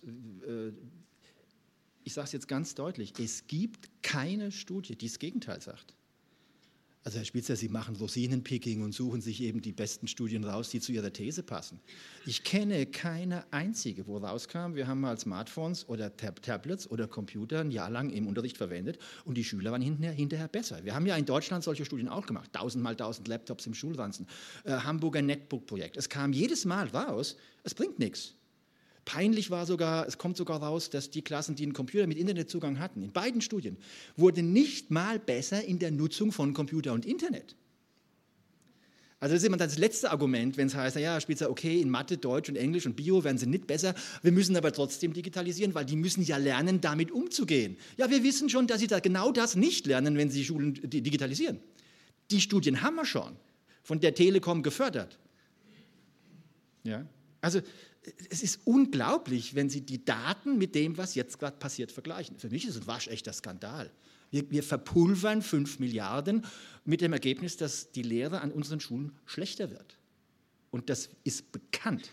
ich sage es jetzt ganz deutlich, es gibt keine Studie, die das Gegenteil sagt. Also Herr Spitzer, Sie machen Rosinenpicking und suchen sich eben die besten Studien raus, die zu Ihrer These passen. Ich kenne keine einzige, wo rauskam, wir haben mal Smartphones oder Tablets oder Computer ein Jahr lang im Unterricht verwendet und die Schüler waren hinterher besser. Wir haben ja in Deutschland solche Studien auch gemacht, 1000 mal 1000 Laptops im Schulranzen, Hamburger Netbook-Projekt. Es kam jedes Mal raus, es bringt nichts. Peinlich war sogar, es kommt sogar raus, dass die Klassen, die einen Computer mit Internetzugang hatten, in beiden Studien, wurden nicht mal besser in der Nutzung von Computer und Internet. Also das ist immer das letzte Argument, wenn es heißt, ja, Spitzer, okay, in Mathe, Deutsch und Englisch und Bio werden sie nicht besser, wir müssen aber trotzdem digitalisieren, weil die müssen ja lernen, damit umzugehen. Ja, wir wissen schon, dass sie da genau das nicht lernen, wenn sie Schulen digitalisieren. Die Studien haben wir schon, von der Telekom gefördert. Ja, also es ist unglaublich, wenn Sie die Daten mit dem, was jetzt gerade passiert, vergleichen. Für mich ist es ein waschechter Skandal. Wir verpulvern 5 Milliarden mit dem Ergebnis, dass die Lehre an unseren Schulen schlechter wird. Und das ist bekannt.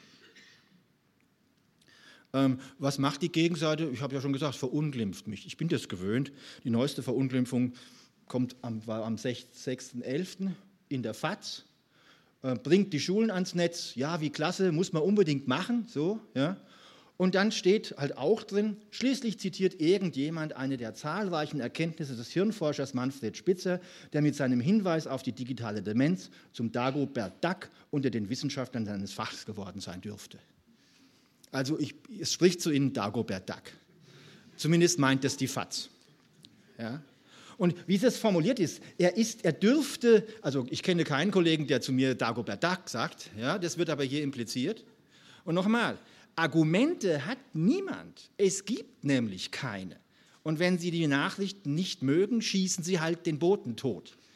Was macht die Gegenseite? Ich habe ja schon gesagt, verunglimpft mich. Ich bin das gewöhnt. Die neueste Verunglimpfung war am 6.11. in der FAZ. Bringt die Schulen ans Netz, ja, wie klasse, muss man unbedingt machen, so, ja. Und dann steht halt auch drin, schließlich zitiert irgendjemand eine der zahlreichen Erkenntnisse des Hirnforschers Manfred Spitzer, der mit seinem Hinweis auf die digitale Demenz zum Dagobert Duck unter den Wissenschaftlern seines Fachs geworden sein dürfte. Also es spricht zu Ihnen Dagobert Duck. Zumindest meint es die FAZ. Ja. Und wie das formuliert ist, er dürfte, also ich kenne keinen Kollegen, der zu mir Dagobert Duck sagt, ja, das wird aber hier impliziert. Und nochmal, Argumente hat niemand, es gibt nämlich keine. Und wenn Sie die Nachrichten nicht mögen, schießen Sie halt den Boten tot.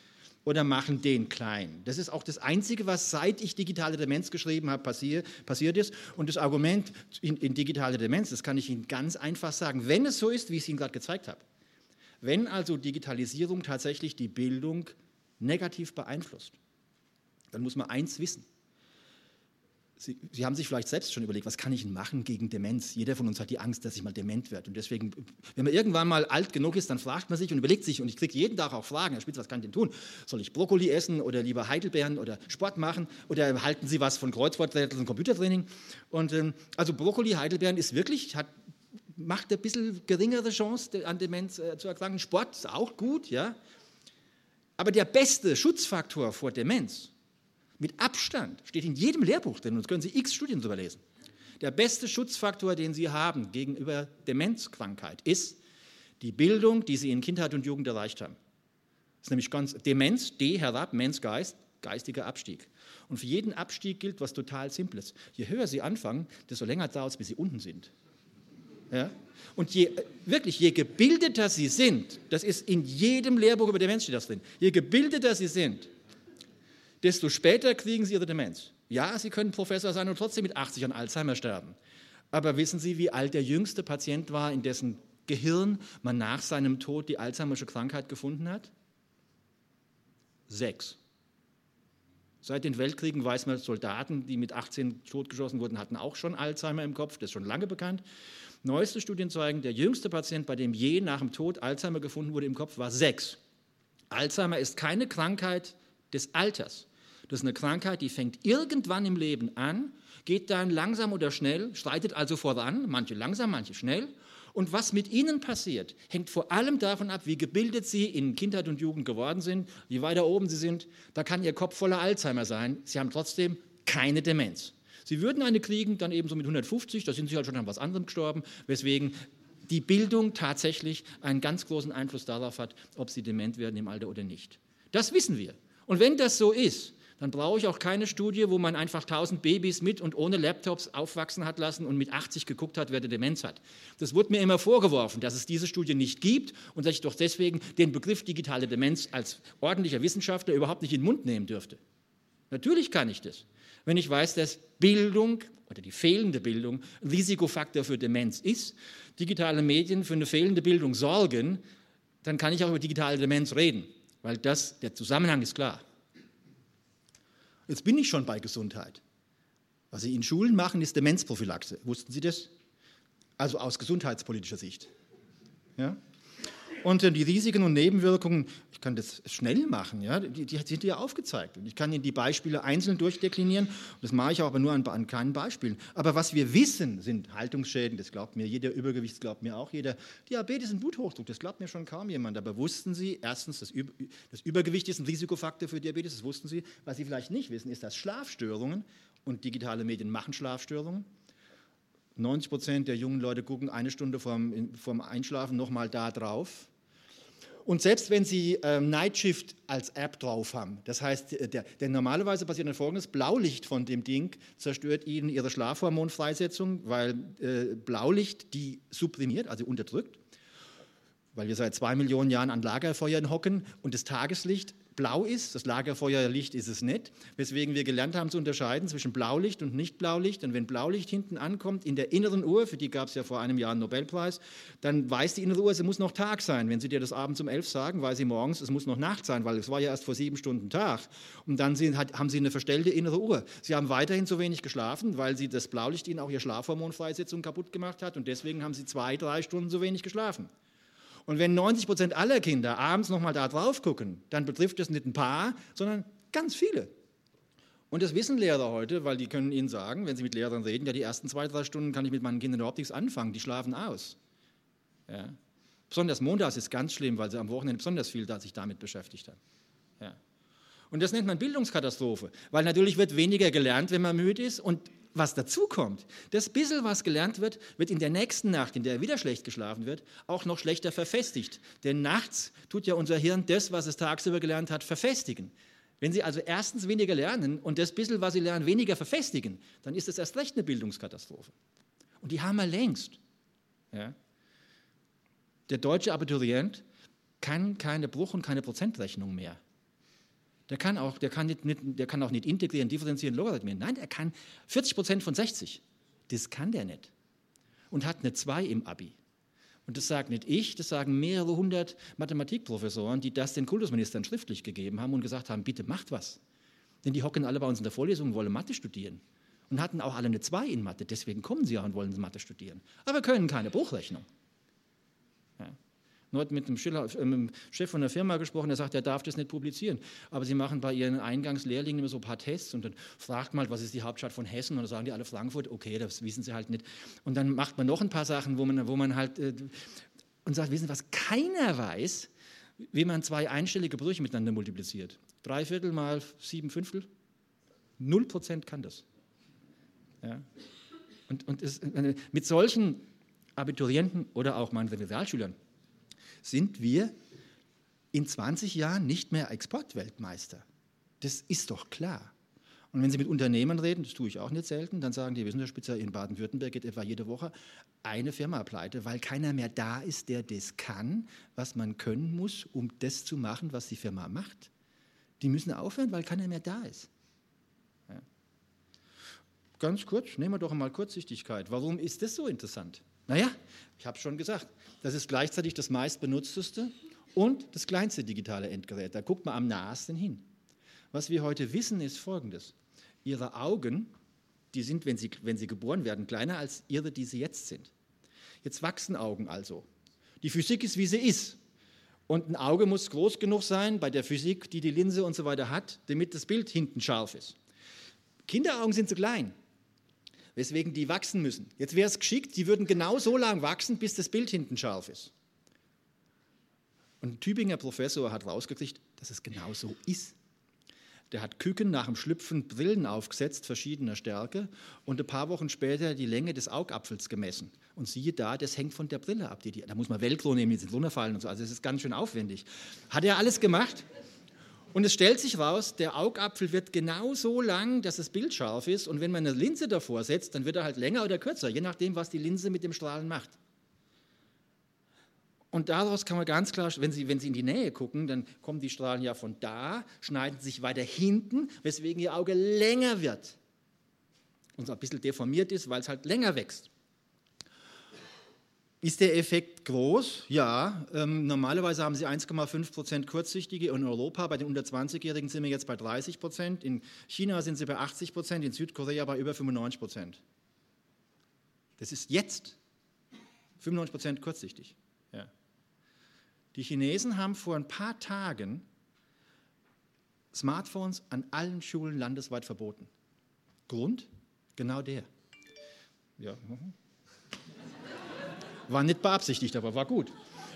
oder machen den klein. Das ist auch das Einzige, was seit ich digitale Demenz geschrieben habe, passiert ist. Und das Argument in digitale Demenz, das kann ich Ihnen ganz einfach sagen, wenn es so ist, wie ich es Ihnen gerade gezeigt habe, wenn also Digitalisierung tatsächlich die Bildung negativ beeinflusst, dann muss man eins wissen. Sie haben sich vielleicht selbst schon überlegt, was kann ich denn machen gegen Demenz? Jeder von uns hat die Angst, dass ich mal dement werde. Und deswegen, wenn man irgendwann mal alt genug ist, dann fragt man sich und überlegt sich, und ich kriege jeden Tag auch Fragen, Herr Spitz, was kann ich denn tun? Soll ich Brokkoli essen oder lieber Heidelbeeren oder Sport machen? Oder halten Sie was von Kreuzworträtseln und Computertraining? Und also Brokkoli, Heidelbeeren ist wirklich, macht ein bisschen geringere Chance, an Demenz zu erkranken. Sport ist auch gut, ja. Aber der beste Schutzfaktor vor Demenz, mit Abstand, steht in jedem Lehrbuch drin, und das können Sie x Studien darüber lesen. Der beste Schutzfaktor, den Sie haben gegenüber Demenzkrankheit, ist die Bildung, die Sie in Kindheit und Jugend erreicht haben. Das ist nämlich ganz Demenz, D herab, Mens Geist, geistiger Abstieg. Und für jeden Abstieg gilt was total Simples. Je höher Sie anfangen, desto länger dauert es, bis Sie unten sind. Ja? Und je gebildeter Sie sind, das ist in jedem Lehrbuch über Demenz steht das drin, je gebildeter Sie sind, desto später kriegen Sie Ihre Demenz. Ja, Sie können Professor sein und trotzdem mit 80 an Alzheimer sterben. Aber wissen Sie, wie alt der jüngste Patient war, in dessen Gehirn man nach seinem Tod die Alzheimersche Krankheit gefunden hat? 6. Seit den Weltkriegen weiß man, Soldaten, die mit 18 totgeschossen wurden, hatten auch schon Alzheimer im Kopf. Das ist schon lange bekannt. Neueste Studien zeigen, der jüngste Patient, bei dem je nach dem Tod Alzheimer gefunden wurde im Kopf, war 6. Alzheimer ist keine Krankheit des Alters. Das ist eine Krankheit, die fängt irgendwann im Leben an, geht dann langsam oder schnell, schreitet also voran, manche langsam, manche schnell. Und was mit ihnen passiert, hängt vor allem davon ab, wie gebildet sie in Kindheit und Jugend geworden sind, wie weiter oben sie sind. Da kann ihr Kopf voller Alzheimer sein, sie haben trotzdem keine Demenz. Sie würden eine kriegen, dann eben so mit 150, da sind sie halt schon an was anderem gestorben, weswegen die Bildung tatsächlich einen ganz großen Einfluss darauf hat, ob sie dement werden im Alter oder nicht. Das wissen wir. Und wenn das so ist, dann brauche ich auch keine Studie, wo man einfach 1000 Babys mit und ohne Laptops aufwachsen hat lassen und mit 80 geguckt hat, wer die Demenz hat. Das wurde mir immer vorgeworfen, dass es diese Studie nicht gibt und dass ich doch deswegen den Begriff digitale Demenz als ordentlicher Wissenschaftler überhaupt nicht in den Mund nehmen dürfte. Natürlich kann ich das. Wenn ich weiß, dass Bildung oder die fehlende Bildung ein Risikofaktor für Demenz ist, digitale Medien für eine fehlende Bildung sorgen, dann kann ich auch über digitale Demenz reden, weil der Zusammenhang ist klar. Jetzt bin ich schon bei Gesundheit. Was Sie in Schulen machen, ist Demenzprophylaxe. Wussten Sie das? Also aus gesundheitspolitischer Sicht. Ja? Und die Risiken und Nebenwirkungen, ich kann das schnell machen, ja? Die sind ja aufgezeigt. Und ich kann Ihnen die Beispiele einzeln durchdeklinieren. Das mache ich aber nur an kleinen Beispielen. Aber was wir wissen, sind Haltungsschäden, das glaubt mir jeder, Übergewicht, das glaubt mir auch jeder. Diabetes und Bluthochdruck, das glaubt mir schon kaum jemand. Aber wussten Sie, erstens, das Übergewicht ist ein Risikofaktor für Diabetes, das wussten Sie. Was Sie vielleicht nicht wissen, ist, dass Schlafstörungen, und digitale Medien machen Schlafstörungen, 90% der jungen Leute gucken eine Stunde vorm Einschlafen nochmal da drauf. Und selbst wenn Sie Night Shift als App drauf haben, das heißt, denn normalerweise passiert dann Folgendes, Blaulicht von dem Ding zerstört Ihnen Ihre Schlafhormonfreisetzung, weil Blaulicht die supprimiert, also unterdrückt, weil wir seit 2 Millionen Jahren an Lagerfeuern hocken und das Tageslicht blau ist, das Lagerfeuerlicht ist es nicht, weswegen wir gelernt haben zu unterscheiden zwischen Blaulicht und Nicht-Blaulicht. Und wenn Blaulicht hinten ankommt in der inneren Uhr, für die gab es ja vor einem Jahr einen Nobelpreis, dann weiß die innere Uhr, es muss noch Tag sein. Wenn Sie dir das abends um 11 sagen, weiß sie morgens, es muss noch Nacht sein, weil es war ja erst vor 7 Stunden Tag. Und dann haben Sie eine verstellte innere Uhr. Sie haben weiterhin zu wenig geschlafen, weil das Blaulicht Ihnen auch Ihre Schlafhormonfreisetzung kaputt gemacht hat und deswegen haben Sie 2-3 Stunden zu wenig geschlafen. Und wenn 90% aller Kinder abends nochmal da drauf gucken, dann betrifft das nicht ein paar, sondern ganz viele. Und das wissen Lehrer heute, weil die können Ihnen sagen, wenn Sie mit Lehrern reden, ja, die ersten 2-3 Stunden kann ich mit meinen Kindern überhaupt nichts anfangen, die schlafen aus. Ja. Besonders montags ist ganz schlimm, weil sie am Wochenende besonders viel sich damit beschäftigt haben. Ja. Und das nennt man Bildungskatastrophe, weil natürlich wird weniger gelernt, wenn man müde ist. Und was dazu kommt, das bisschen, was gelernt wird, wird in der nächsten Nacht, in der wieder schlecht geschlafen wird, auch noch schlechter verfestigt. Denn nachts tut ja unser Hirn das, was es tagsüber gelernt hat, verfestigen. Wenn Sie also erstens weniger lernen und das bisschen, was Sie lernen, weniger verfestigen, dann ist das erst recht eine Bildungskatastrophe. Und die haben wir längst. Ja? Der deutsche Abiturient kann keine Bruch- und keine Prozentrechnung mehr. Der kann auch nicht integrieren, differenzieren, logarithmieren. Nein, der kann 40% von 60. Das kann der nicht. Und hat eine 2 im Abi. Und das sagt nicht ich, das sagen mehrere hundert Mathematikprofessoren, die das den Kultusministern schriftlich gegeben haben und gesagt haben, bitte macht was. Denn die hocken alle bei uns in der Vorlesung und wollen Mathe studieren. Und hatten auch alle eine 2 in Mathe, deswegen kommen sie auch und wollen Mathe studieren. Aber können keine Bruchrechnung. Ja. Nur hat mit dem Chef von der Firma gesprochen, der sagt, er darf das nicht publizieren. Aber sie machen bei ihren Eingangslehrlingen immer so ein paar Tests und dann fragt man halt, was ist die Hauptstadt von Hessen? Und dann sagen die alle Frankfurt, okay, das wissen sie halt nicht. Und dann macht man noch ein paar Sachen, wo man halt und sagt, wissen Sie was, keiner weiß, wie man 2 einstellige Brüche miteinander multipliziert. 3/4 mal 7/5, 0% kann das. Ja. Und mit solchen Abiturienten oder auch meinen Realschülern sind wir in 20 Jahren nicht mehr Exportweltmeister. Das ist doch klar. Und wenn Sie mit Unternehmern reden, das tue ich auch nicht selten, dann sagen die, wir sind der Spitze in Baden-Württemberg, geht etwa jede Woche eine Firma pleite, weil keiner mehr da ist, der das kann, was man können muss, um das zu machen, was die Firma macht. Die müssen aufhören, weil keiner mehr da ist. Ja. Ganz kurz, nehmen wir doch einmal Kurzsichtigkeit. Warum ist das so interessant? Naja, ich habe es schon gesagt, das ist gleichzeitig das meistbenutzteste und das kleinste digitale Endgerät. Da guckt man am nahesten hin. Was wir heute wissen, ist Folgendes. Ihre Augen, die sind, wenn sie geboren werden, kleiner als ihre, die sie jetzt sind. Jetzt wachsen Augen also. Die Physik ist, wie sie ist. Und ein Auge muss groß genug sein, bei der Physik, die Linse und so weiter hat, damit das Bild hinten scharf ist. Kinderaugen sind zu klein, weswegen die wachsen müssen. Jetzt wäre es geschickt, die würden genau so lang wachsen, bis das Bild hinten scharf ist. Und ein Tübinger Professor hat rausgekriegt, dass es genau so ist. Der hat Küken nach dem Schlüpfen Brillen aufgesetzt, verschiedener Stärke, und ein paar Wochen später die Länge des Augapfels gemessen. Und siehe da, das hängt von der Brille ab. Da muss man Velcro nehmen, die sind runterfallen und so. Also das ist ganz schön aufwendig. Hat er alles gemacht. Und es stellt sich raus, der Augapfel wird genau so lang, dass das Bild scharf ist. Und wenn man eine Linse davor setzt, dann wird er halt länger oder kürzer, je nachdem, was die Linse mit dem Strahlen macht. Und daraus kann man ganz klar, wenn Sie in die Nähe gucken, dann kommen die Strahlen ja von da, schneiden sich weiter hinten, weswegen Ihr Auge länger wird. Und so ein bisschen deformiert ist, weil es halt länger wächst. Ist der Effekt groß? Ja. Normalerweise haben Sie 1,5% Kurzsichtige in Europa. Bei den unter 20-Jährigen sind wir jetzt bei 30%. In China sind sie bei 80%, in Südkorea bei über 95%. Das ist jetzt 95% kurzsichtig. Ja. Die Chinesen haben vor ein paar Tagen Smartphones an allen Schulen landesweit verboten. Grund? Genau der. Ja. War nicht beabsichtigt, aber war gut.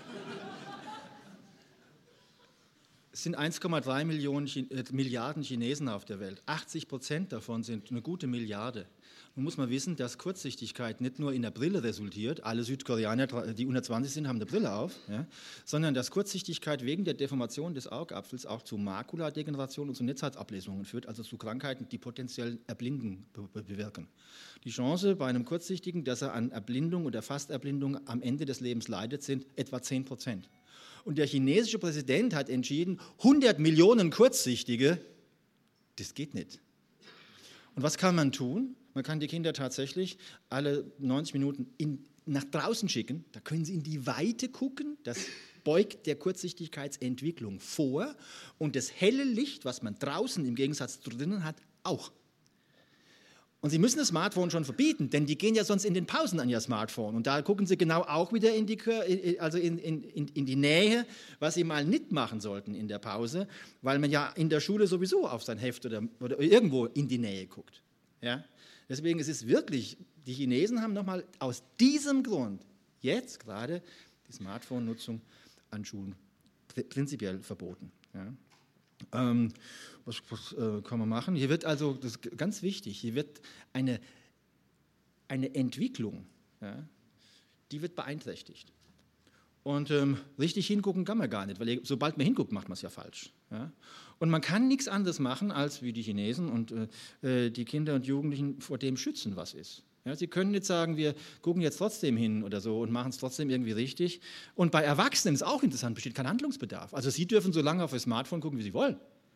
Es sind 1,3 Milliarden Chinesen auf der Welt. 80% davon sind eine gute Milliarde. Nun muss man wissen, dass Kurzsichtigkeit nicht nur in der Brille resultiert, alle Südkoreaner, die unter 20 sind, haben eine Brille auf, ja, sondern dass Kurzsichtigkeit wegen der Deformation des Augapfels auch zu Makuladegeneration und zu Netzhautablesungen führt, also zu Krankheiten, die potenziell Erblinden bewirken. Die Chance bei einem Kurzsichtigen, dass er an Erblindung oder Fasterblindung am Ende des Lebens leidet, sind etwa 10%. Und der chinesische Präsident hat entschieden, 100 Millionen Kurzsichtige, das geht nicht. Und was kann man tun? Man kann die Kinder tatsächlich alle 90 Minuten nach draußen schicken. Da können sie in die Weite gucken. Das beugt der Kurzsichtigkeitsentwicklung vor. Und das helle Licht, was man draußen im Gegensatz zu drinnen hat, auch. Und Sie müssen das Smartphone schon verbieten, denn die gehen ja sonst in den Pausen an ihr Smartphone. Und da gucken Sie genau auch wieder in die Nähe, was Sie mal nicht machen sollten in der Pause, weil man ja in der Schule sowieso auf sein Heft oder irgendwo in die Nähe guckt. Ja? Deswegen ist es wirklich, die Chinesen haben nochmal aus diesem Grund jetzt gerade die Smartphone-Nutzung an Schulen prinzipiell verboten. Ja? Was kann man machen? Hier wird also, das ist ganz wichtig, hier wird eine Entwicklung, ja, die wird beeinträchtigt. Und richtig hingucken kann man gar nicht, weil sobald man hinguckt, macht man es ja falsch. Ja? Und man kann nichts anderes machen, als wie die Chinesen und die Kinder und Jugendlichen vor dem schützen, was ist. Ja, sie können nicht sagen, wir gucken jetzt trotzdem hin oder so und machen es trotzdem irgendwie richtig. Und bei Erwachsenen ist auch interessant, besteht kein Handlungsbedarf. Also Sie dürfen so lange auf Ihr Smartphone gucken, wie Sie wollen.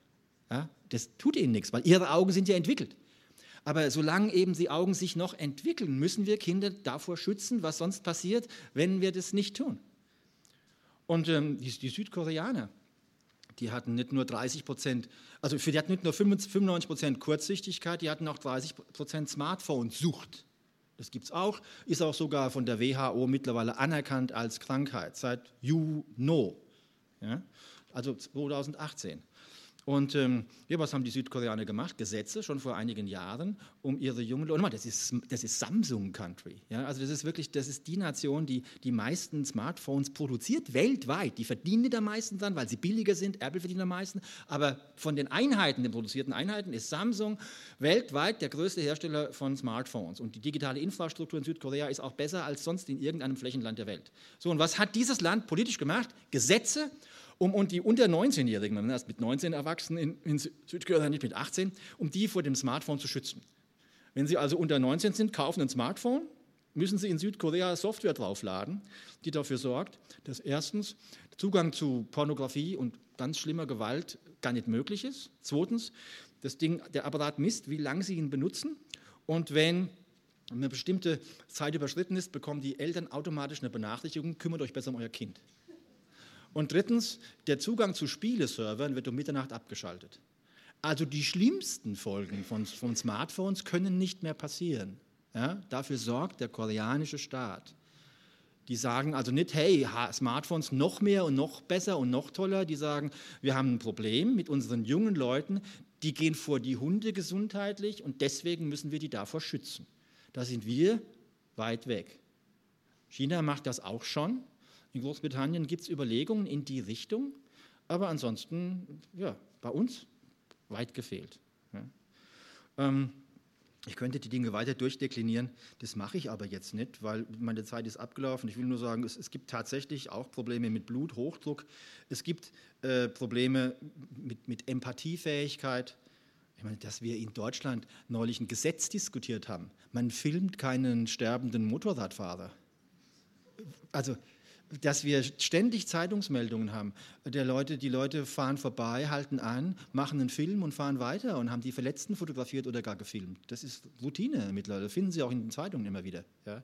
Ja, das tut ihnen nichts, weil ihre Augen sind ja entwickelt. Aber solange eben die Augen sich noch entwickeln, müssen wir Kinder davor schützen, was sonst passiert, wenn wir das nicht tun. Und die Südkoreaner, die hatten nicht nur 30%, also die hatten nicht nur 95% Kurzsichtigkeit, die hatten auch 30% Smartphone-Sucht. Das gibt es auch, ist auch sogar von der WHO mittlerweile anerkannt als Krankheit, seit ja, also 2018. Und was haben die Südkoreaner gemacht? Gesetze schon vor einigen Jahren, um ihre jungen Leute. Das ist Samsung Country. Ja? Also das ist die Nation, die die meisten Smartphones produziert weltweit. Die verdienen nicht am meisten dran, weil sie billiger sind. Apple verdient am meisten. Aber von den Einheiten, den produzierten Einheiten, ist Samsung weltweit der größte Hersteller von Smartphones. Und die digitale Infrastruktur in Südkorea ist auch besser als sonst in irgendeinem Flächenland der Welt. So, und was hat dieses Land politisch gemacht? Gesetze. Und die unter 19-Jährigen, man erst mit 19 erwachsen in Südkorea, nicht mit 18, um die vor dem Smartphone zu schützen. Wenn sie also unter 19 sind, kaufen ein Smartphone, müssen sie in Südkorea Software draufladen, die dafür sorgt, dass erstens Zugang zu Pornografie und ganz schlimmer Gewalt gar nicht möglich ist. Zweitens, der Apparat misst, wie lange sie ihn benutzen. Und wenn eine bestimmte Zeit überschritten ist, bekommen die Eltern automatisch eine Benachrichtigung, kümmert euch besser um euer Kind. Und drittens, der Zugang zu Spieleservern wird um Mitternacht abgeschaltet. Also die schlimmsten Folgen von Smartphones können nicht mehr passieren. Ja? Dafür sorgt der koreanische Staat. Die sagen also nicht, hey, Smartphones noch mehr und noch besser und noch toller. Die sagen, wir haben ein Problem mit unseren jungen Leuten, die gehen vor die Hunde gesundheitlich und deswegen müssen wir die davor schützen. Da sind wir weit weg. China macht das auch schon. In Großbritannien gibt es Überlegungen in die Richtung, aber ansonsten, ja, bei uns weit gefehlt. Ja. Ich könnte die Dinge weiter durchdeklinieren, das mache ich aber jetzt nicht, weil meine Zeit ist abgelaufen. Ich will nur sagen, es gibt tatsächlich auch Probleme mit Bluthochdruck, es gibt Probleme mit Empathiefähigkeit. Ich meine, dass wir in Deutschland neulich ein Gesetz diskutiert haben, man filmt keinen sterbenden Motorradfahrer. Also dass wir ständig Zeitungsmeldungen haben. Die Leute fahren vorbei, halten an, machen einen Film und fahren weiter und haben die Verletzten fotografiert oder gar gefilmt. Das ist Routine mittlerweile. Das finden Sie auch in den Zeitungen immer wieder. Ja.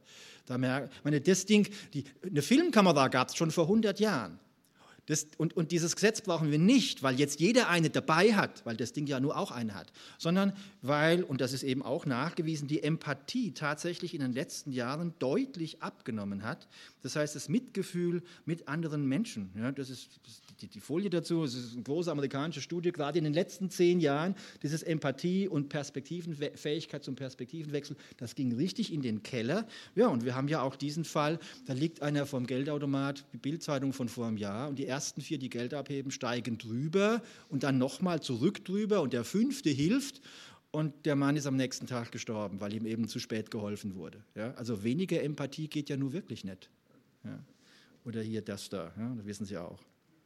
Eine Filmkamera gab es schon vor 100 Jahren. Und dieses Gesetz brauchen wir nicht, weil jetzt jeder eine dabei hat, weil das Ding ja nur auch eine hat, sondern weil, und das ist eben auch nachgewiesen, die Empathie tatsächlich in den letzten Jahren deutlich abgenommen hat. Das heißt, das Mitgefühl mit anderen Menschen. Ja, das ist die Folie dazu, das ist eine große amerikanische Studie, gerade in den letzten 10 Jahren, dieses Empathie und Fähigkeit zum Perspektivenwechsel, das ging richtig in den Keller. Ja, und wir haben ja auch diesen Fall, da liegt einer vom Geldautomat, die Bild-Zeitung von vor einem Jahr, und die ersten 4, die Geld abheben, steigen drüber und dann nochmal zurück drüber und der 5. hilft und der Mann ist am nächsten Tag gestorben, weil ihm eben zu spät geholfen wurde. Ja? Also weniger Empathie geht ja nur wirklich nicht. Ja? Oder hier das da, ja? Das wissen Sie auch.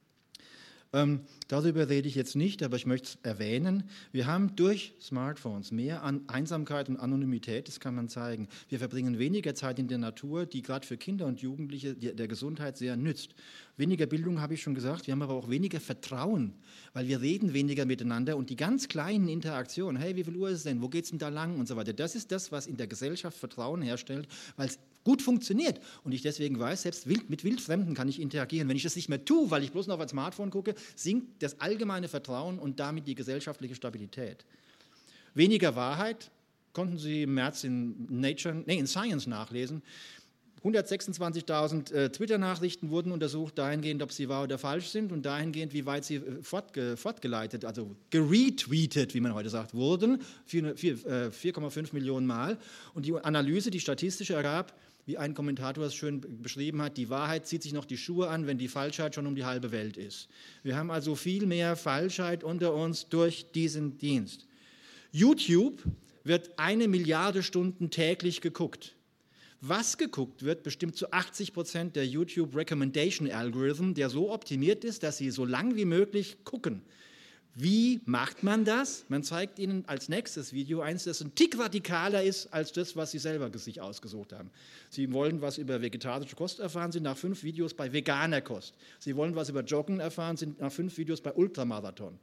Darüber rede ich jetzt nicht, aber ich möchte es erwähnen. Wir haben durch Smartphones mehr an Einsamkeit und Anonymität, das kann man zeigen. Wir verbringen weniger Zeit in der Natur, die gerade für Kinder und Jugendliche der Gesundheit sehr nützt. Weniger Bildung, habe ich schon gesagt, wir haben aber auch weniger Vertrauen, weil wir reden weniger miteinander und die ganz kleinen Interaktionen, hey, wie viel Uhr ist es denn, wo geht es denn da lang und so weiter, das ist das, was in der Gesellschaft Vertrauen herstellt, weil es gut funktioniert und ich deswegen weiß, selbst mit Wildfremden kann ich interagieren. Wenn ich das nicht mehr tue, weil ich bloß noch auf ein Smartphone gucke, sinkt das allgemeine Vertrauen und damit die gesellschaftliche Stabilität. Weniger Wahrheit konnten Sie im März in Science nachlesen. 126.000 Twitter-Nachrichten wurden untersucht, dahingehend, ob sie wahr oder falsch sind und dahingehend, wie weit sie fortgeleitet, also geretweetet, wie man heute sagt, wurden, 4,5 Millionen Mal. Und die Analyse, die statistische, ergab, wie ein Kommentator es schön beschrieben hat, die Wahrheit zieht sich noch die Schuhe an, wenn die Falschheit schon um die halbe Welt ist. Wir haben also viel mehr Falschheit unter uns durch diesen Dienst. YouTube wird 1 Milliarde Stunden täglich geguckt. Was geguckt wird, bestimmt zu 80% der YouTube Recommendation Algorithm, der so optimiert ist, dass Sie so lang wie möglich gucken. Wie macht man das? Man zeigt Ihnen als nächstes Video eins, das ein Tick radikaler ist als das, was Sie selber sich ausgesucht haben. Sie wollen was über vegetarische Kost erfahren, sind nach 5 Videos bei veganer Kost. Sie wollen was über Joggen erfahren, sind nach 5 Videos bei Ultramarathon.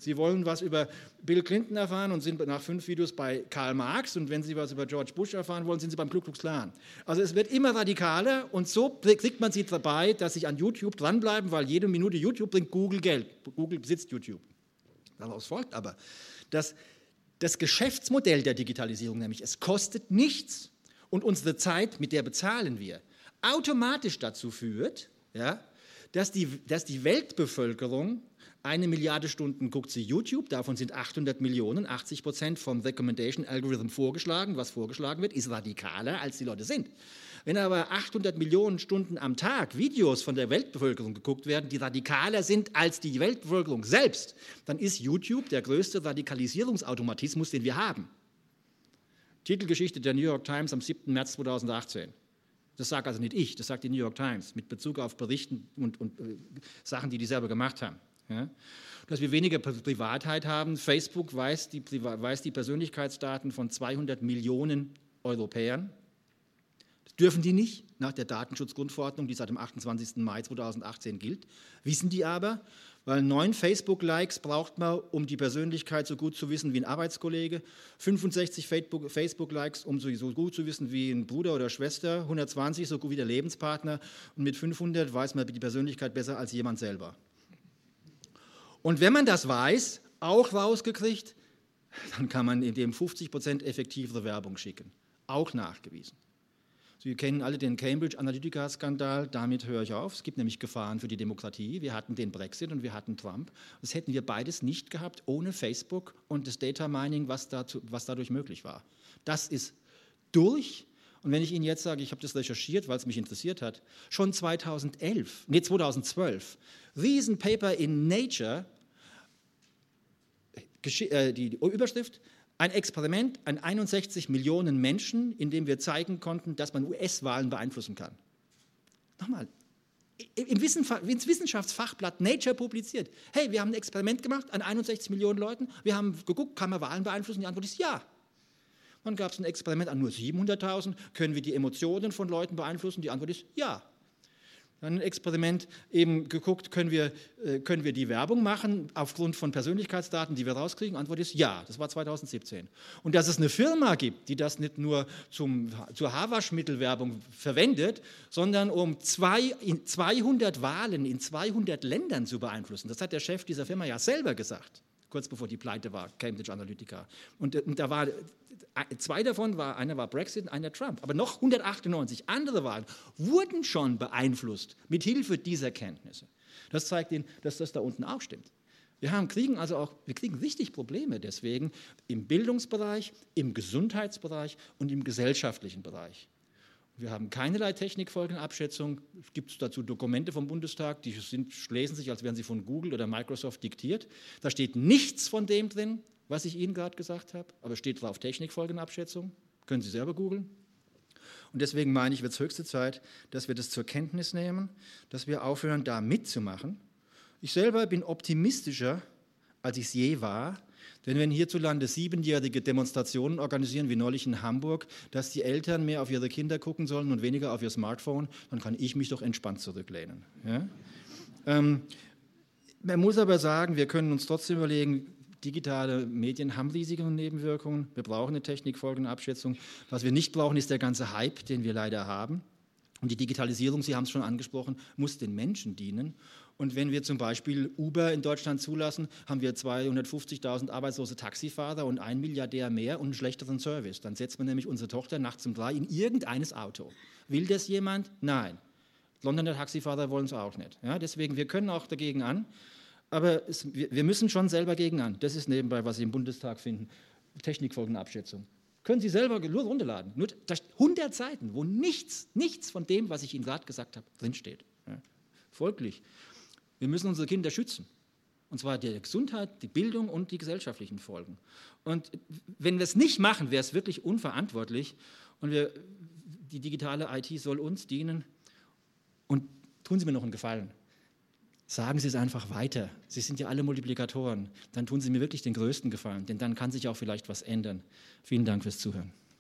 Sie wollen was über Bill Clinton erfahren und sind nach 5 Videos bei Karl Marx. Und wenn Sie was über George Bush erfahren wollen, sind Sie beim Ku Klux Klan. Also es wird immer radikaler und so kriegt man sie dabei, dass sie an YouTube dranbleiben, weil jede Minute YouTube bringt Google Geld. Google besitzt YouTube. Daraus folgt aber, dass das Geschäftsmodell der Digitalisierung, nämlich es kostet nichts und unsere Zeit, mit der bezahlen wir, automatisch dazu führt, ja, dass die Weltbevölkerung 1 Milliarde Stunden guckt sie YouTube, davon sind 800 Millionen, 80% vom Recommendation Algorithm vorgeschlagen. Was vorgeschlagen wird, ist radikaler, als die Leute sind. Wenn aber 800 Millionen Stunden am Tag Videos von der Weltbevölkerung geguckt werden, die radikaler sind als die Weltbevölkerung selbst, dann ist YouTube der größte Radikalisierungsautomatismus, den wir haben. Titelgeschichte der New York Times am 7. März 2018. Das sagt also nicht ich, das sagt die New York Times mit Bezug auf Berichten und Sachen, die selber gemacht haben. Ja? Dass wir weniger Privatheit haben. Facebook weiß die Persönlichkeitsdaten von 200 Millionen Europäern. Das dürfen die nicht nach der Datenschutzgrundverordnung, die seit dem 28. Mai 2018 gilt. Wissen die aber, weil 9 Facebook-Likes braucht man, um die Persönlichkeit so gut zu wissen wie ein Arbeitskollege, 65 Facebook-Likes, um so gut zu wissen wie ein Bruder oder Schwester, 120 so gut wie der Lebenspartner und mit 500 weiß man die Persönlichkeit besser als jemand selber. Und wenn man das weiß, auch rausgekriegt, dann kann man in dem 50% effektivere Werbung schicken. Auch nachgewiesen. Sie kennen alle den Cambridge Analytica-Skandal, damit höre ich auf. Es gibt nämlich Gefahren für die Demokratie. Wir hatten den Brexit und wir hatten Trump. Das hätten wir beides nicht gehabt ohne Facebook und das Data Mining, was dadurch möglich war. Das ist durch. Und wenn ich Ihnen jetzt sage, ich habe das recherchiert, weil es mich interessiert hat, schon 2012, Riesenpaper in Nature, die Überschrift, ein Experiment an 61 Millionen Menschen, in dem wir zeigen konnten, dass man US-Wahlen beeinflussen kann. Nochmal, ins Wissenschaftsfachblatt Nature publiziert. Hey, wir haben ein Experiment gemacht an 61 Millionen Leuten, wir haben geguckt, kann man Wahlen beeinflussen? Die Antwort ist ja. Dann gab es ein Experiment an nur 700.000, können wir die Emotionen von Leuten beeinflussen? Die Antwort ist ja. Dann ein Experiment eben geguckt, können wir die Werbung machen aufgrund von Persönlichkeitsdaten, die wir rauskriegen? Antwort ist ja, das war 2017. Und dass es eine Firma gibt, die das nicht nur zur Haarwaschmittelwerbung verwendet, sondern um 200 Wahlen in 200 Ländern zu beeinflussen. Das hat der Chef dieser Firma ja selber gesagt, kurz bevor die Pleite war, Cambridge Analytica. Und da war 2 davon, einer war Brexit und einer Trump. Aber noch 198 andere Wahlen wurden schon beeinflusst mit Hilfe dieser Kenntnisse. Das zeigt Ihnen, dass das da unten auch stimmt. Wir kriegen richtig Probleme deswegen im Bildungsbereich, im Gesundheitsbereich und im gesellschaftlichen Bereich. Wir haben keinerlei Technikfolgenabschätzung. Es gibt dazu Dokumente vom Bundestag, die lesen sich, als wären sie von Google oder Microsoft diktiert. Da steht nichts von dem drin, was ich Ihnen gerade gesagt habe, aber steht drauf Technikfolgenabschätzung. Können Sie selber googeln. Und deswegen meine ich, wird es höchste Zeit, dass wir das zur Kenntnis nehmen, dass wir aufhören, da mitzumachen. Ich selber bin optimistischer, als ich es je war. Denn wenn hierzulande 7-jährige Demonstrationen organisieren, wie neulich in Hamburg, dass die Eltern mehr auf ihre Kinder gucken sollen und weniger auf ihr Smartphone, dann kann ich mich doch entspannt zurücklehnen. Ja? Man muss aber sagen, wir können uns trotzdem überlegen, digitale Medien haben Risiken und Nebenwirkungen. Wir brauchen eine Technikfolgenabschätzung. Was wir nicht brauchen, ist der ganze Hype, den wir leider haben. Und die Digitalisierung, Sie haben es schon angesprochen, muss den Menschen dienen. Und wenn wir zum Beispiel Uber in Deutschland zulassen, haben wir 250.000 arbeitslose Taxifahrer und 1 Milliardär mehr und einen schlechteren Service. Dann setzt man nämlich unsere Tochter nachts um 3 in irgendeines Auto. Will das jemand? Nein. Londoner Taxifahrer wollen es auch nicht. Ja, deswegen, wir können auch dagegen an. Aber wir müssen schon selber gegen an. Das ist nebenbei, was Sie im Bundestag finden. Technikfolgenabschätzung. Können Sie selber nur runterladen. Nur 100 Seiten, wo nichts von dem, was ich Ihnen gerade gesagt habe, drinsteht. Ja. Folglich, wir müssen unsere Kinder schützen. Und zwar die Gesundheit, die Bildung und die gesellschaftlichen Folgen. Und wenn wir es nicht machen, wäre es wirklich unverantwortlich. Und die digitale IT soll uns dienen. Und tun Sie mir noch einen Gefallen. Sagen Sie es einfach weiter. Sie sind ja alle Multiplikatoren. Dann tun Sie mir wirklich den größten Gefallen, denn dann kann sich auch vielleicht was ändern. Vielen Dank fürs Zuhören.